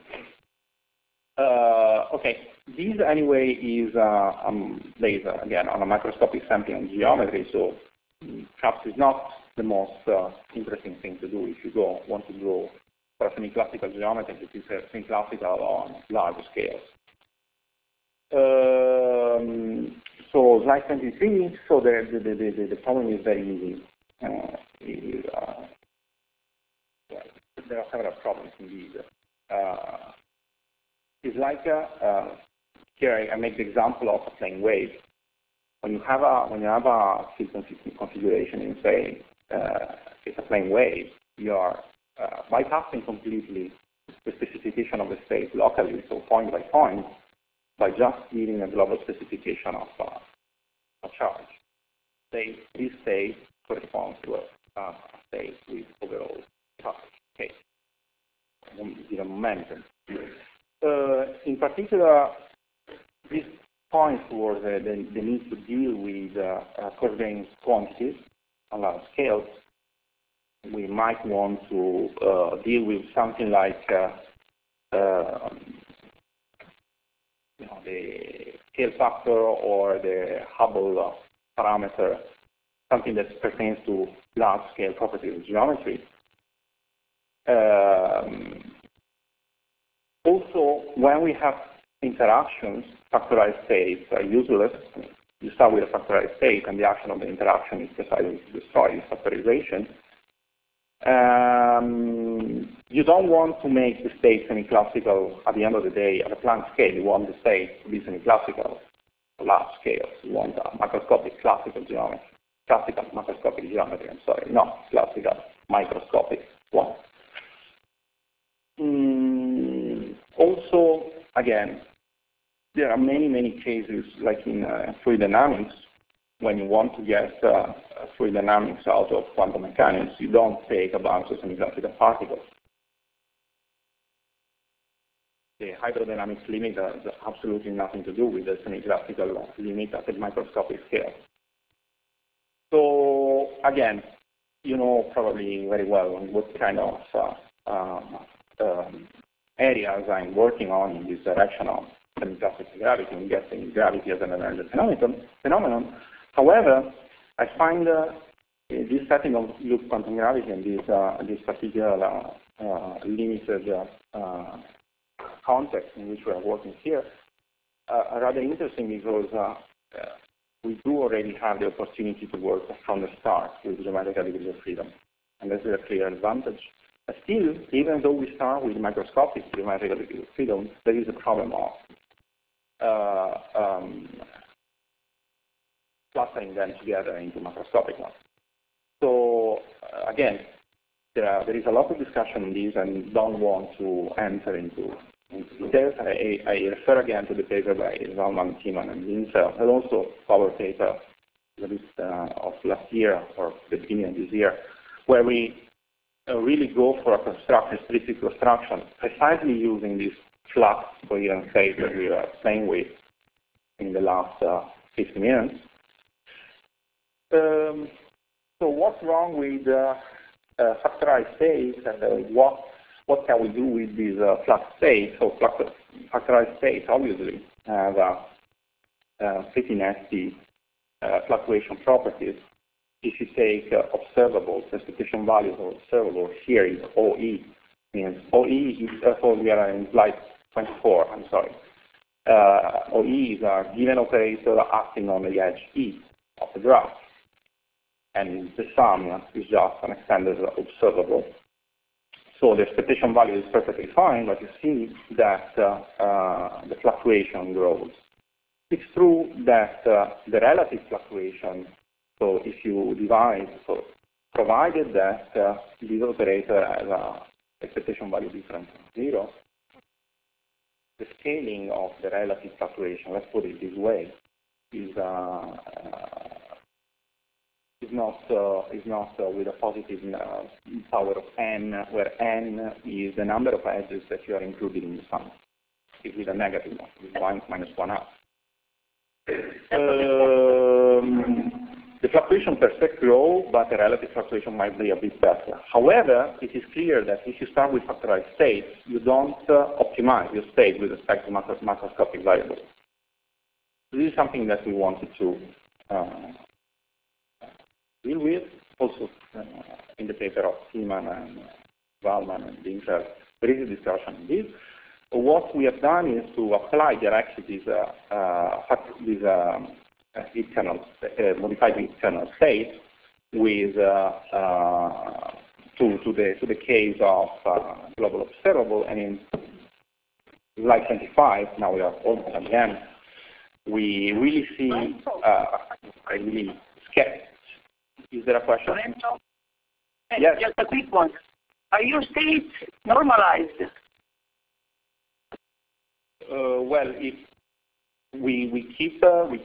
Okay, this anyway is based again on a microscopic sampling geometry, so perhaps it's not the most interesting thing to do if you want to go for a semi-classical geometry that is semi-classical on large scales. So slide 23. So the problem is very easy. There are several problems indeed. It's like here I make the example of a plane wave. When you have a field configuration in say it's a plane wave, you are bypassing completely the specification of the state locally, so point by point, by just giving a global specification of a charge. Say this state corresponds to a state with overall charge, okay, given momentum. In particular, this points towards the need to deal with coordinate quantities on large scales. We might want to deal with something like the scale factor or the Hubble parameter, something that pertains to large-scale properties of geometry. Also, when we have interactions, factorized states are useless. You start with a factorized state, and the action of the interaction is precisely to destroy this factorization. You don't want to make the state semi-classical at the end of the day at a Planck scale. You want the state to be semi-classical at large scales. You want a macroscopic classical geometry. Classical macroscopic geometry, I'm sorry, not classical microscopic one. Also, again, there are many cases, like in fluid dynamics, when you want to get fluid dynamics out of quantum mechanics, you don't take a bunch of semi-classical particles. The hydrodynamics limit has absolutely nothing to do with the semi-classical limit at the microscopic scale. So again, you know probably very well what kind of areas I'm working on in this direction of semi-classical gravity and getting gravity as an emergent phenomenon. However, I find this setting of loop quantum gravity and this particular limited context in which we are working here rather interesting because we do already have the opportunity to work from the start with geometrical degrees of freedom, and this is a clear advantage. But still, even though we start with microscopic geometrical degrees of freedom, there is a problem of clustering them together into macroscopic ones. So again, there is a lot of discussion on this, and don't want to enter into details. I refer again to the paper by Zalman, Tiemann, and Winsel, and also our paper of last year or the beginning of this year, where we really go for a explicit construction, precisely using this flat coherent state that we were playing with in the last 50 minutes. So what's wrong with factorized states, and what can we do with these flat states? So factorized states obviously have pretty nasty fluctuation properties. If you take observable expectation values of observable, here is OE, means OE is, we are in slide 24, I'm sorry. OE is a given operator acting on the edge E of the graph. And the sum is just an extended observable. So the expectation value is perfectly fine, but you see that the fluctuation grows. It's true that the relative fluctuation, so if you divide, so provided that this operator has an expectation value different from 0, the scaling of the relative fluctuation, let's put it this way, is not with a positive power of n, where n is the number of edges that you are including in the sum. It's with a negative one, with 1 minus 1 half. The fluctuation per se grow, but the relative fluctuation might be a bit better. However, it is clear that if you start with factorized states, you don't optimize your state with respect to macroscopic variables. This is something that we wanted to deal with. Also, in the paper of Tiemann and Zalman and Winsel, there is a discussion on this. What we have done is to apply directly these modified internal state with to the case of global observable, and in slide 25, now we are almost at the end, we really see I really sketch. Is there a question? Lorenzo? Yes. Just a quick one. Are your states normalized? Well, if we keep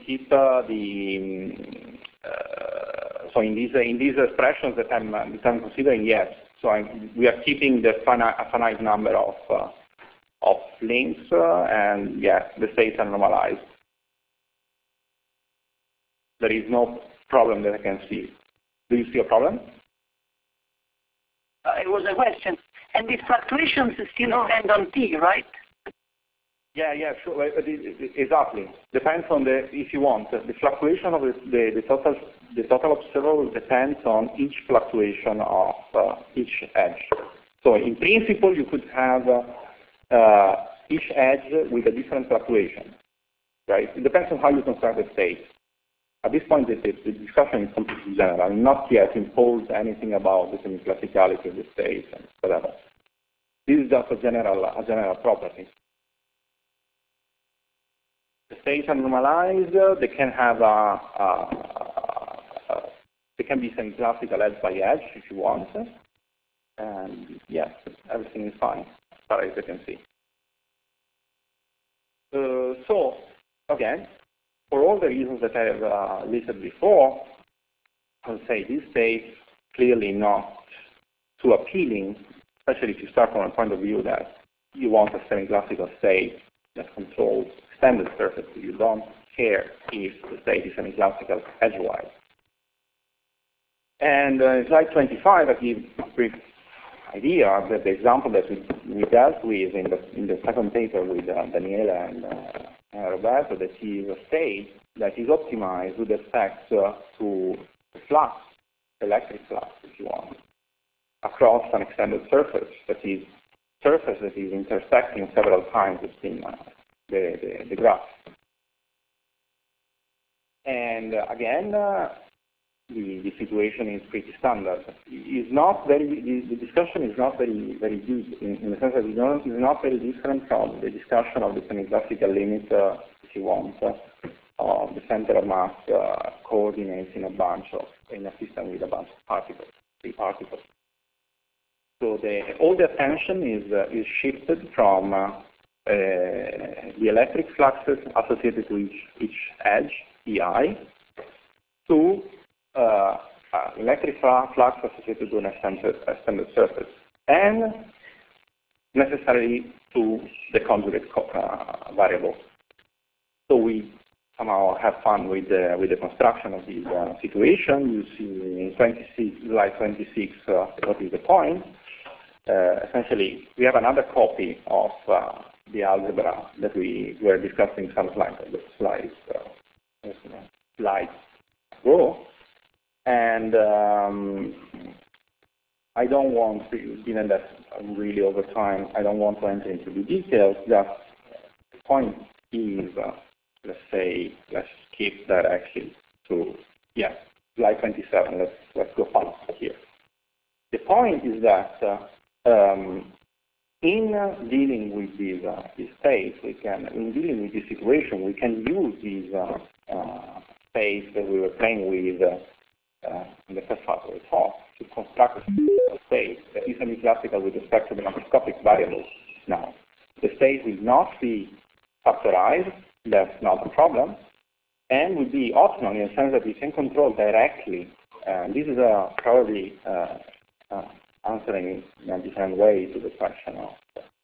so in these expressions that I'm considering, yes. So we are keeping the finite number of links, and yes, the states are normalized. There is no problem that I can see. Do you see a problem? It was a question. And the fluctuations still depend on T, right? Yeah, sure. Exactly. Depends on if you want, the fluctuation of the total observable depends on each fluctuation of each edge. So in principle, you could have each edge with a different fluctuation, right? It depends on how you construct the state. At this point, the discussion is completely general. I'm not yet imposed anything about the semi-classicality of the state and whatever. This is just a general property. The states are normalized. They can have they can be semi-classical edge by edge if you want, and yes, everything is fine as far as you can see. So again, for all the reasons that I have listed before, I would say this state clearly not too appealing, especially if you start from a point of view that you want a semi-classical state that controls extended surface. You don't care if the state is semi-classical edgewise. And in slide 25, I give a brief idea, that the example that we dealt with in the second paper with Daniela and Roberto, that is a state that is optimized with respect to flux, electric flux, if you want, across an extended surface that is intersecting several times within the graph. And again, the situation is pretty standard. The discussion is not very deep in the sense that it's not very different from the discussion of the semi-classical limit, if you want, of the center of mass coordinates in a system with a bunch of particles, free particles. So all the attention is shifted from the electric fluxes associated to each edge, EI, to electric flux associated to an extended surface, and necessarily to the conjugate variable. So we somehow have fun with the construction of this situation. You see in slide 26 what is the point. Essentially, we have another copy of the algebra that we were discussing some slides ago. And I don't want to, given that I'm really over time, I don't want to enter into the details. Just the point is, let's skip directly to, slide 27. Let's go fast here. The point is that in dealing with this space, in dealing with this situation, we can use this space that we were playing with in the first part of the talk to construct a space that is semi-classical with respect to the macroscopic variables. Now, the space will not be factorized, that's not a problem, and will be optional in the sense that we can control directly. This is probably answering in a different way to the question of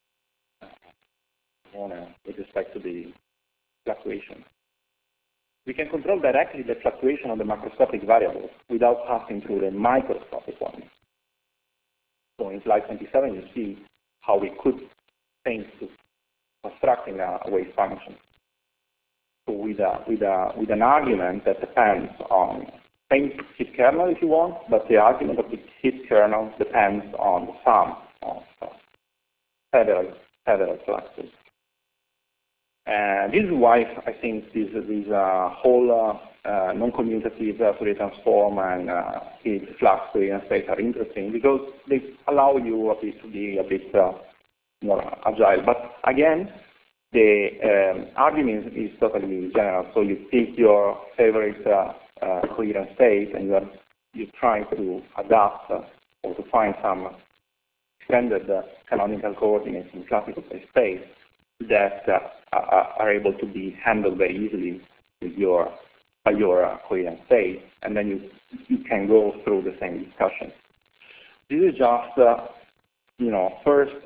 with respect to the fluctuation. We can control directly the fluctuation of the macroscopic variables without passing through the microscopic ones. So in slide 27, you see how we could think to constructing a wave function. So with an argument that depends on same heat kernel, if you want, but the argument of the heat kernel depends on the sum of several fluxes. And this is why I think this whole non-commutative Fourier transform and heat flux Fourier space are interesting because they allow you to be a bit more agile. But again, the argument is totally general. So you pick your favorite coherent space and you're trying to adapt or to find some extended canonical coordinates in classical space that are able to be handled very easily with by your coherent space, and then you can go through the same discussion. This is just first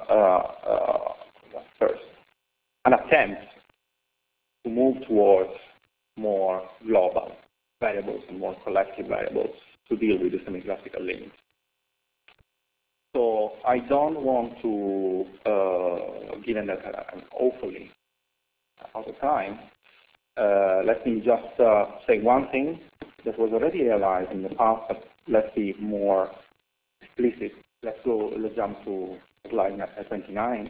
an attempt to move towards more global variables and more collective variables to deal with the semi-classical limits. So I don't want to, given that I'm awfully out of time, let me just say one thing that was already realized in the past, but let's be more explicit. Let's jump to slide 29.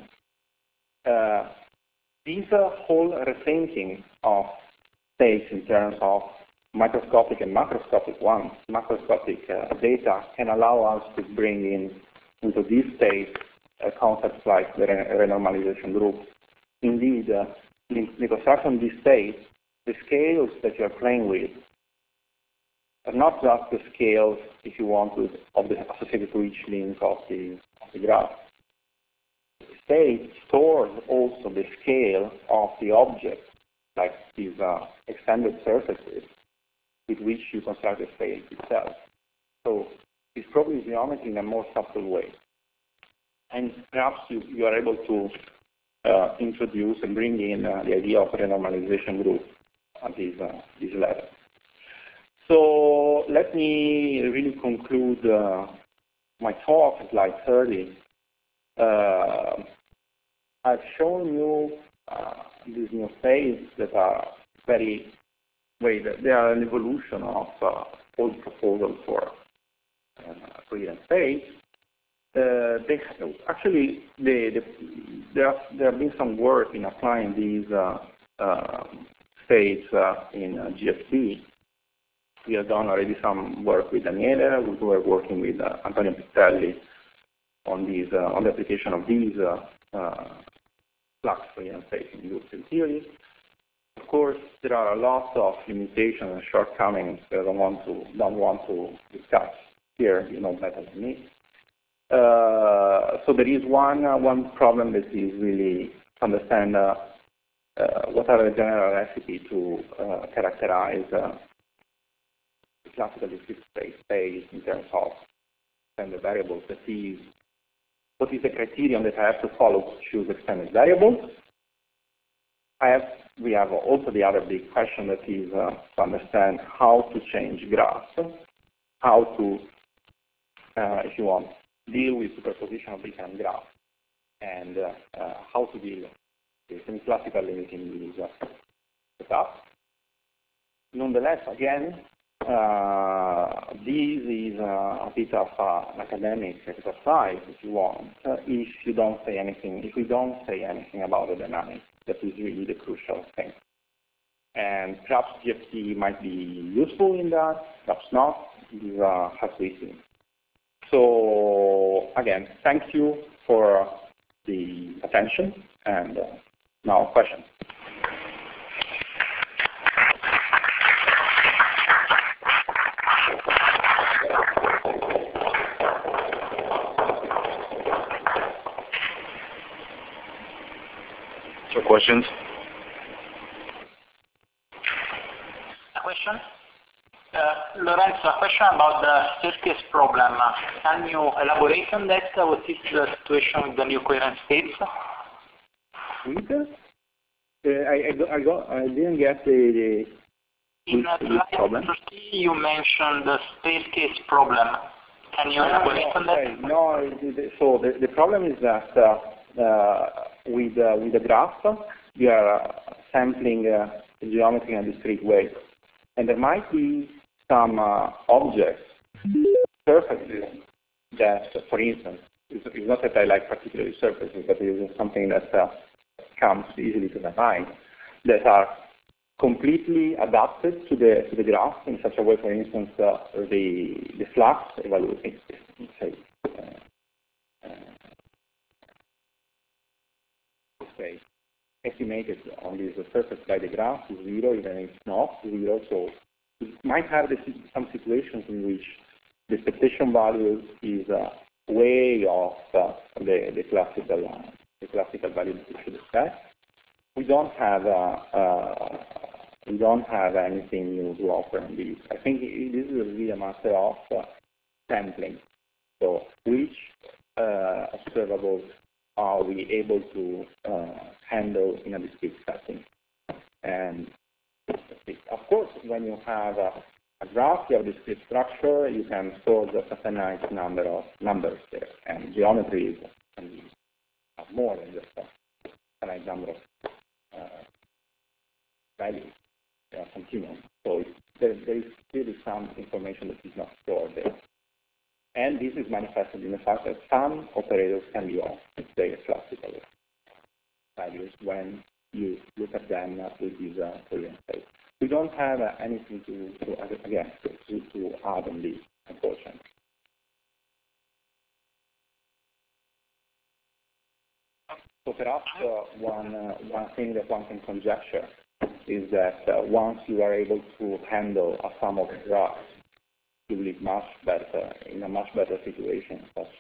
This whole rethinking of states in terms of microscopic and macroscopic ones, macroscopic data can allow us to bring into this state concepts like the renormalization group. Indeed, in the construction of this state, the scales that you are playing with are not just the scales, if you want, of the associated to each link of the graph. The state stores also the scale of the object, like these extended surfaces with which you construct the space itself. So it's probably geometry in a more subtle way. And perhaps you are able to introduce and bring in the idea of a renormalization group at this level. So let me really conclude my talk, slide 30, I've shown you these new states that are they are an evolution of old proposals for coherent states. Actually, there have been some work in applying these states in GFT. We have done already some work with Daniele. We were working with Antonio Pistelli on these on the application of these flux coherent states in loop field theory. Of course, there are a lot of limitations and shortcomings that I don't want to discuss here. You know better than me. So there is one problem that is really to understand what are the general recipe to characterize classical discrete space in terms of extended variables. That is, what is the criterion that I have to follow to choose extended variables? We have also the other big question that is to understand how to change graphs, how to, if you want, deal with superposition of different graphs, and how to deal with some classical limiting these setup. Nonetheless, again, this is a bit of an academic exercise, if you want, if we don't say anything about the dynamics. That is really the crucial thing. And perhaps GFT might be useful in that, perhaps not. These have to be seen. So again, thank you for the attention, and now questions. So questions? A question? Lorenzo, a question about the staircase problem. Can you elaborate on that? What is the situation with the new coherent states? I didn't get the In slide 30, you mentioned the staircase problem. Can you elaborate on that? No, so the problem is that with the graph, we are sampling the geometry in a discrete way. And there might be some objects, surfaces, that, for instance, it's not that I like particularly surfaces, but it is something that comes easily to the mind, that are completely adapted to the graph in such a way, for instance, the flux evaluation, say, estimated on this surface by the graph is 0, even if it's not 0. So it might have some situations in which the expectation value is way off the classical value that we should expect. We don't have anything new to offer on this. I think this is really a matter of sampling. So which observables are we able to handle in a discrete setting? And of course, when you have a graph, you have a discrete structure, you can store just a finite number of numbers there. And geometry can be more than just a finite number of values. They are continuum. So there is clearly some information that is not stored there. And this is manifested in the fact that some operators can be off, say classical values, when you look at them with these coherent states. We don't have anything to add on this, unfortunately. So perhaps one thing that one can conjecture is that once you are able to handle a sum of graphs, you will be much better, in a much better situation,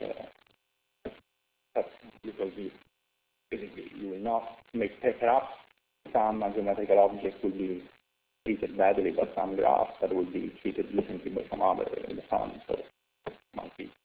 because basically you will not perhaps some geometrical objects will be treated badly by some graphs that will be treated differently by some other in the sum. So it might be.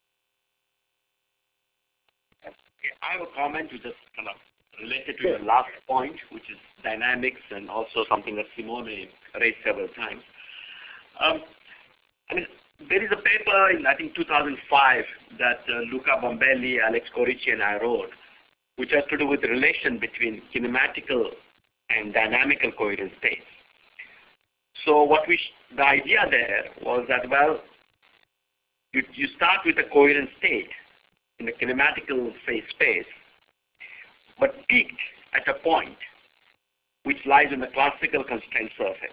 Okay, I have a comment which is kind of related to your last point, which is dynamics, and also something that Simone raised several times. I mean, there is a paper in, I think, 2005 that Luca Bombelli, Alex Corici, and I wrote, which has to do with the relation between kinematical and dynamical coherent states. So the idea there was that, well, you start with a coherent state in the kinematical phase space, but peaked at a point which lies in the classical constraint surface.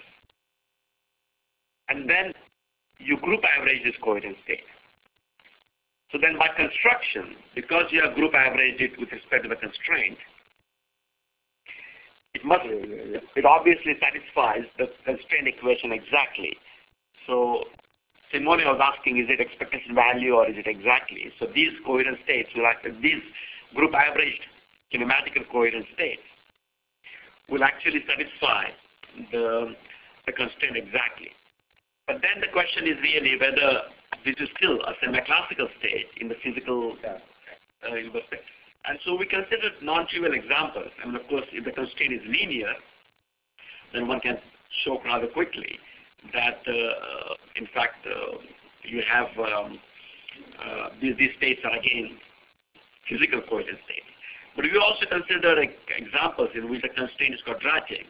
And then you group average this coherent state. So then by construction, because you have group averaged it with respect to the constraint, it obviously satisfies the constraint equation exactly. So Simone was asking, is it expectation value or is it exactly? So these coherent states will these group averaged kinematical coherent states will actually satisfy the constraint exactly. But then the question is really whether this is still a semi-classical state in the physical universe. And so we considered non-trivial examples. I mean, of course, if the constraint is linear, then one can show rather quickly that, in fact, you have these states are again physical coherent states. But we also consider examples in which the constraint is quadratic,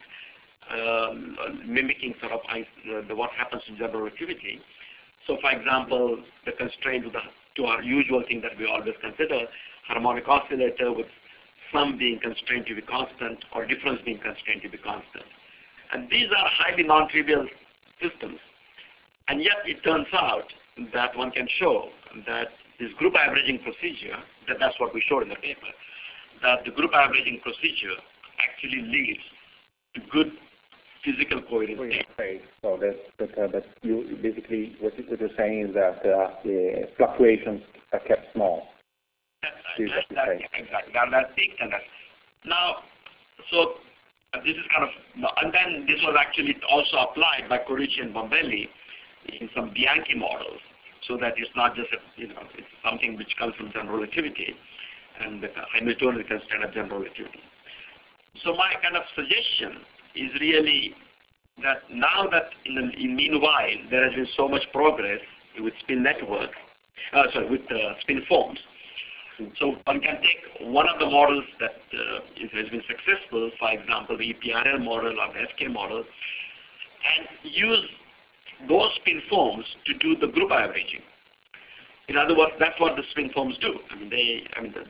mimicking sort of what happens in general relativity. So, for example, the constraint to our usual thing that we always consider, harmonic oscillator with sum being constrained to be constant or difference being constrained to be constant. And these are highly non-trivial systems. And yet it turns out that one can show that this group averaging procedure, that's what we showed in the paper, that the group averaging procedure actually leads to good physical coherent state. So that you basically what you're saying is that the fluctuations are kept small. Exactly. That's peaked and now, so this is kind of, and then this was actually also applied by Corici and Bombelli in some Bianchi models, so that it's not just it's something which comes from general relativity, and the Hamiltonian constraint of general relativity. So my kind of suggestion is really that now that in meanwhile there has been so much progress with spin network, with spin forms. So one can take one of the models that has been successful, for example, the EPRL model or the FK model, and use those spin forms to do the group averaging. In other words, that's what the spin forms do. I mean, they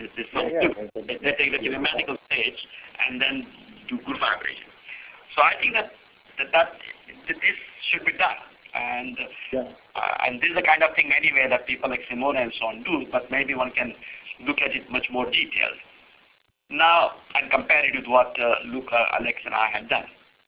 take the kinematical stage and then do group averaging. So I think that this should be done. And and this is the kind of thing anyway that people like Simone and so on do, but maybe one can look at it much more detailed now and compare it with what Luca, Alex, and I have done.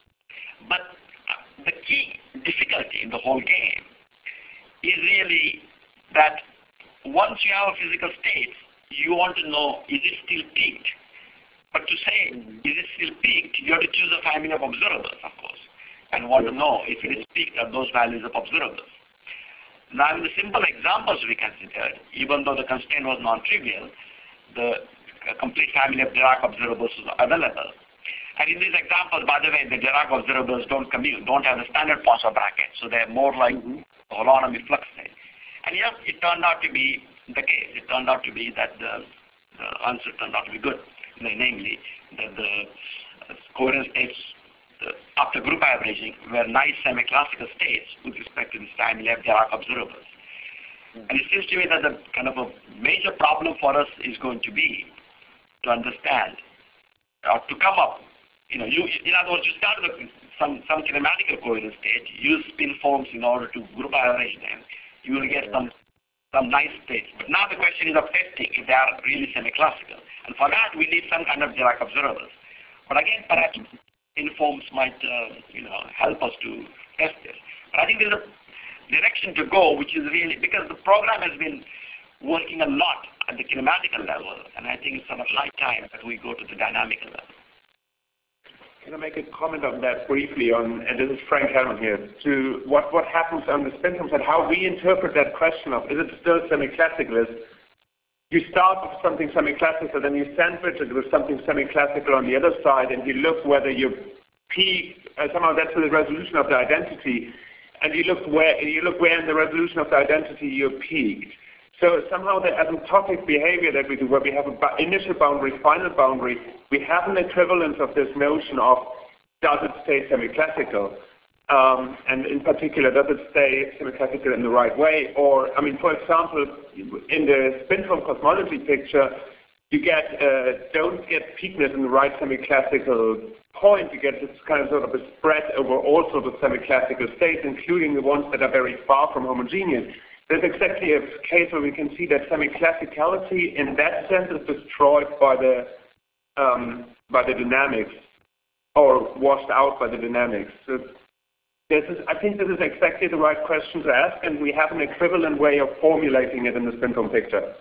But the key difficulty in the whole game is really that once you have a physical state, you want to know, is it still peaked? But to say, is it still peaked, you have to choose a family of observables, of course, and want to know if it is peaked at those values of observables. Now, in the simple examples we considered, even though the constraint was non-trivial, the complete family of Dirac observables was available. And in these examples, by the way, the Dirac observables don't have the standard Poisson bracket, so they're more like holonomy flux state. And yes, it turned out to be the case. It turned out to be that the answer turned out to be good, namely that the coherent states after group averaging were nice semi-classical states with respect to this family of Dirac observables. And it seems to me that the kind of a major problem for us is going to be to understand or to come up. In other words, you start with some kinematical coherent state, use spin forms in order to group average them. You will get some nice states. But now the question is of testing if they are really semi-classical. And for that, we need some kind of Dirac observables. But again, perhaps informs might help us to test this. But I think there's a direction to go, which is really, because the program has been working a lot at the kinematical level, and I think it's sort of high time that we go to the dynamical level. Can I make a comment on that briefly? And this is Frank Hellman here. To what happens on the spin forms and how we interpret that question of, is it still semi-classical? You start with something semi-classical, then you sandwich it with something semi-classical on the other side, and you look whether you peak, somehow that's the resolution of the identity. and you look where in the resolution of the identity you peaked. So somehow the asymptotic behavior that we do, where we have an initial boundary, final boundary, we have an equivalence of this notion of does it stay semi-classical? And in particular, does it stay semi-classical in the right way? Or, I mean, for example, in the spin foam cosmology picture, you don't get peakness in the right semi-classical point. You get this kind of sort of a spread over all sorts of semi-classical states, including the ones that are very far from homogeneous. There's exactly a case where we can see that semi-classicality in that sense is destroyed by the dynamics, or washed out by the dynamics. So I think this is exactly the right question to ask, and we have an equivalent way of formulating it in the spin foam picture.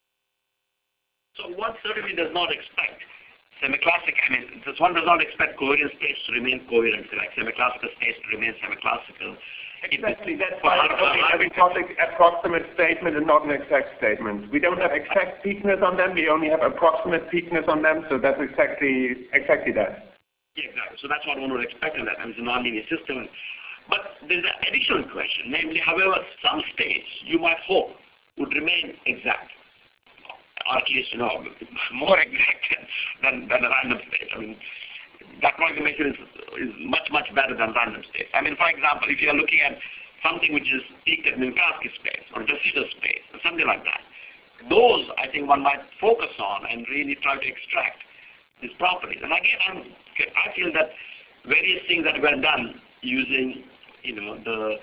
So one certainly does not expect semi-classic, I mean, one does not expect coherent states to remain coherent, like semi-classical states to remain semi-classical. Exactly, that's why it's only an approximate statement and not an exact statement. We don't have exact peakness on them, we only have approximate peakness on them, so that's exactly that. Yeah, exactly. So that's what one would expect in that. I mean, it's a nonlinear system. But there's an additional question, namely, however, some states you might hope would remain exact, or at least, more exact than a random state. I mean, that approximation is much, much better than random states. I mean, for example, if you are looking at something which is peaked at Minkowski space or de Sitter space or something like that, those I think one might focus on and really try to extract these properties. And again, I feel that various things that were done using, the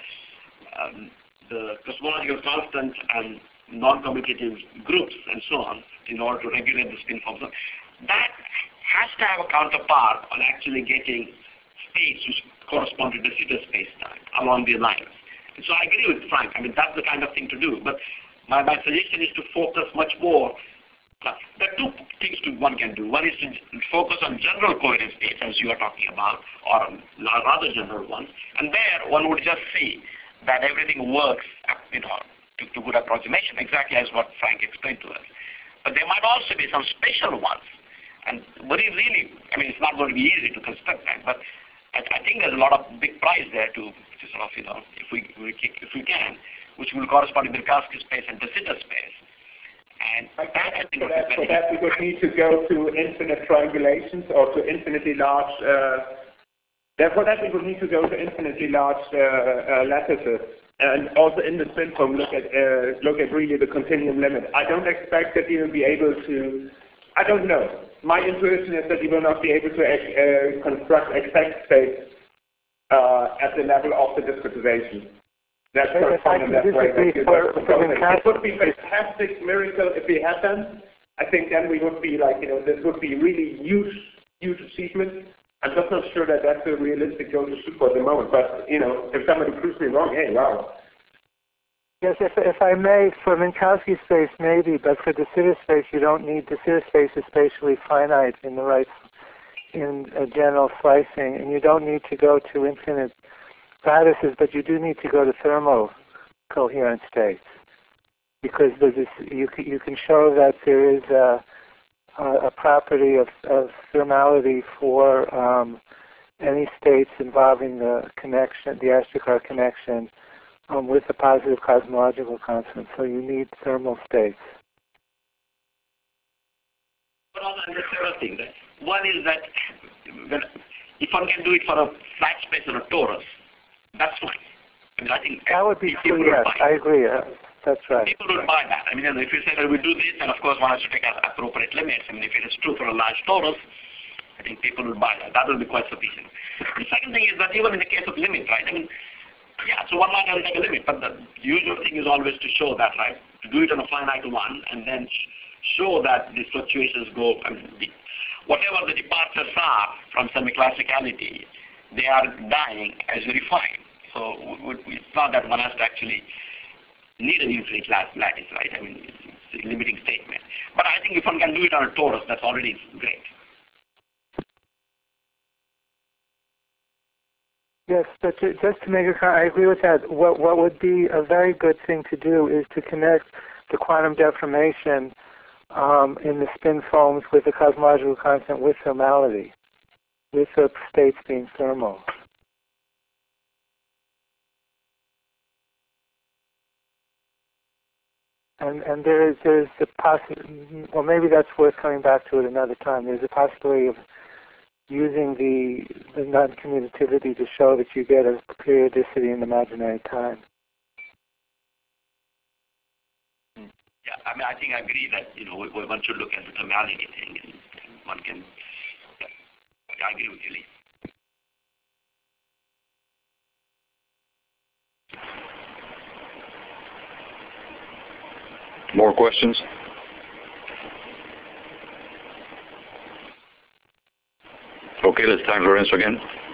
cosmological constant and non-commutative groups and so on in order to regulate the spin forms, that has to have a counterpart on actually getting states which correspond to de Sitter space-time along these lines. And so I agree with Frank. I mean, that's the kind of thing to do. But my suggestion is to focus much more. There are two things one can do. One is to focus on general coherent states, as you are talking about, or rather general ones. And there, one would just see that everything works, to good approximation, exactly as what Frank explained to us. But there might also be some special ones. And really, I mean, it's not going to be easy to construct that. But I think there's a lot of big prize there to sort of, if we can, which will correspond to Minkowski space and de Sitter space. And for that we would need to go to infinite triangulations or to infinitely large. Therefore, that we would need to go to infinitely large lattices, and also in the spin foam look at really the continuum limit. I don't expect that you will be able to. I don't know. My intuition is that you will not be able to construct exact states at the level of the discretization. That's that way. It would be a fantastic miracle if we had them. I think then we would be this would be really huge achievement. I'm just not sure that that's a realistic goal to shoot for at the moment. But if somebody proves me wrong, hey, wow. Yes, if I may, for Minkowski space maybe, but for de Sitter space you don't need. De Sitter space is spatially finite in a general slicing, and you don't need to go to infinite lattices, but you do need to go to thermal coherent states, because you can show that there is a property of thermality for any states involving the connection, the Ashtekar connection, with a positive cosmological constant. So you need thermal states. But also, there's several things. One is that if one can do it for a flat space or a torus, that's fine. I mean, I think that would be true. Yes, I agree. That's right. People would buy that. I mean, if you say that we do this, then of course one has to take appropriate limits. I mean, if it is true for a large torus, I think people would buy that. That will be quite sufficient. The second thing is that even in the case of limit, right? I mean, yeah, so one might have to take a limit, but the usual thing is always to show that, right? To do it on a finite one, and then show that these fluctuations go, I mean, whatever the departures are from semi-classicality, they are dying as we refine. So it's not that one has to actually need an infinite lattice, right? I mean, it's a limiting statement. But I think if one can do it on a torus, that's already great. Yes, but just to make a comment, I agree with that. What would be a very good thing to do is to connect the quantum deformation in the spin foams with the cosmological constant with thermality, with the states being thermal. And there's the possibility, well, maybe that's worth coming back to at another time. There's a possibility of using the non-commutativity to show that you get a periodicity in imaginary time. Yeah, I mean, I think I agree that, one should look at the tonality thing, and one can, yeah, I agree with you, Lee. More questions? Okay, let's thank Lorenzo again.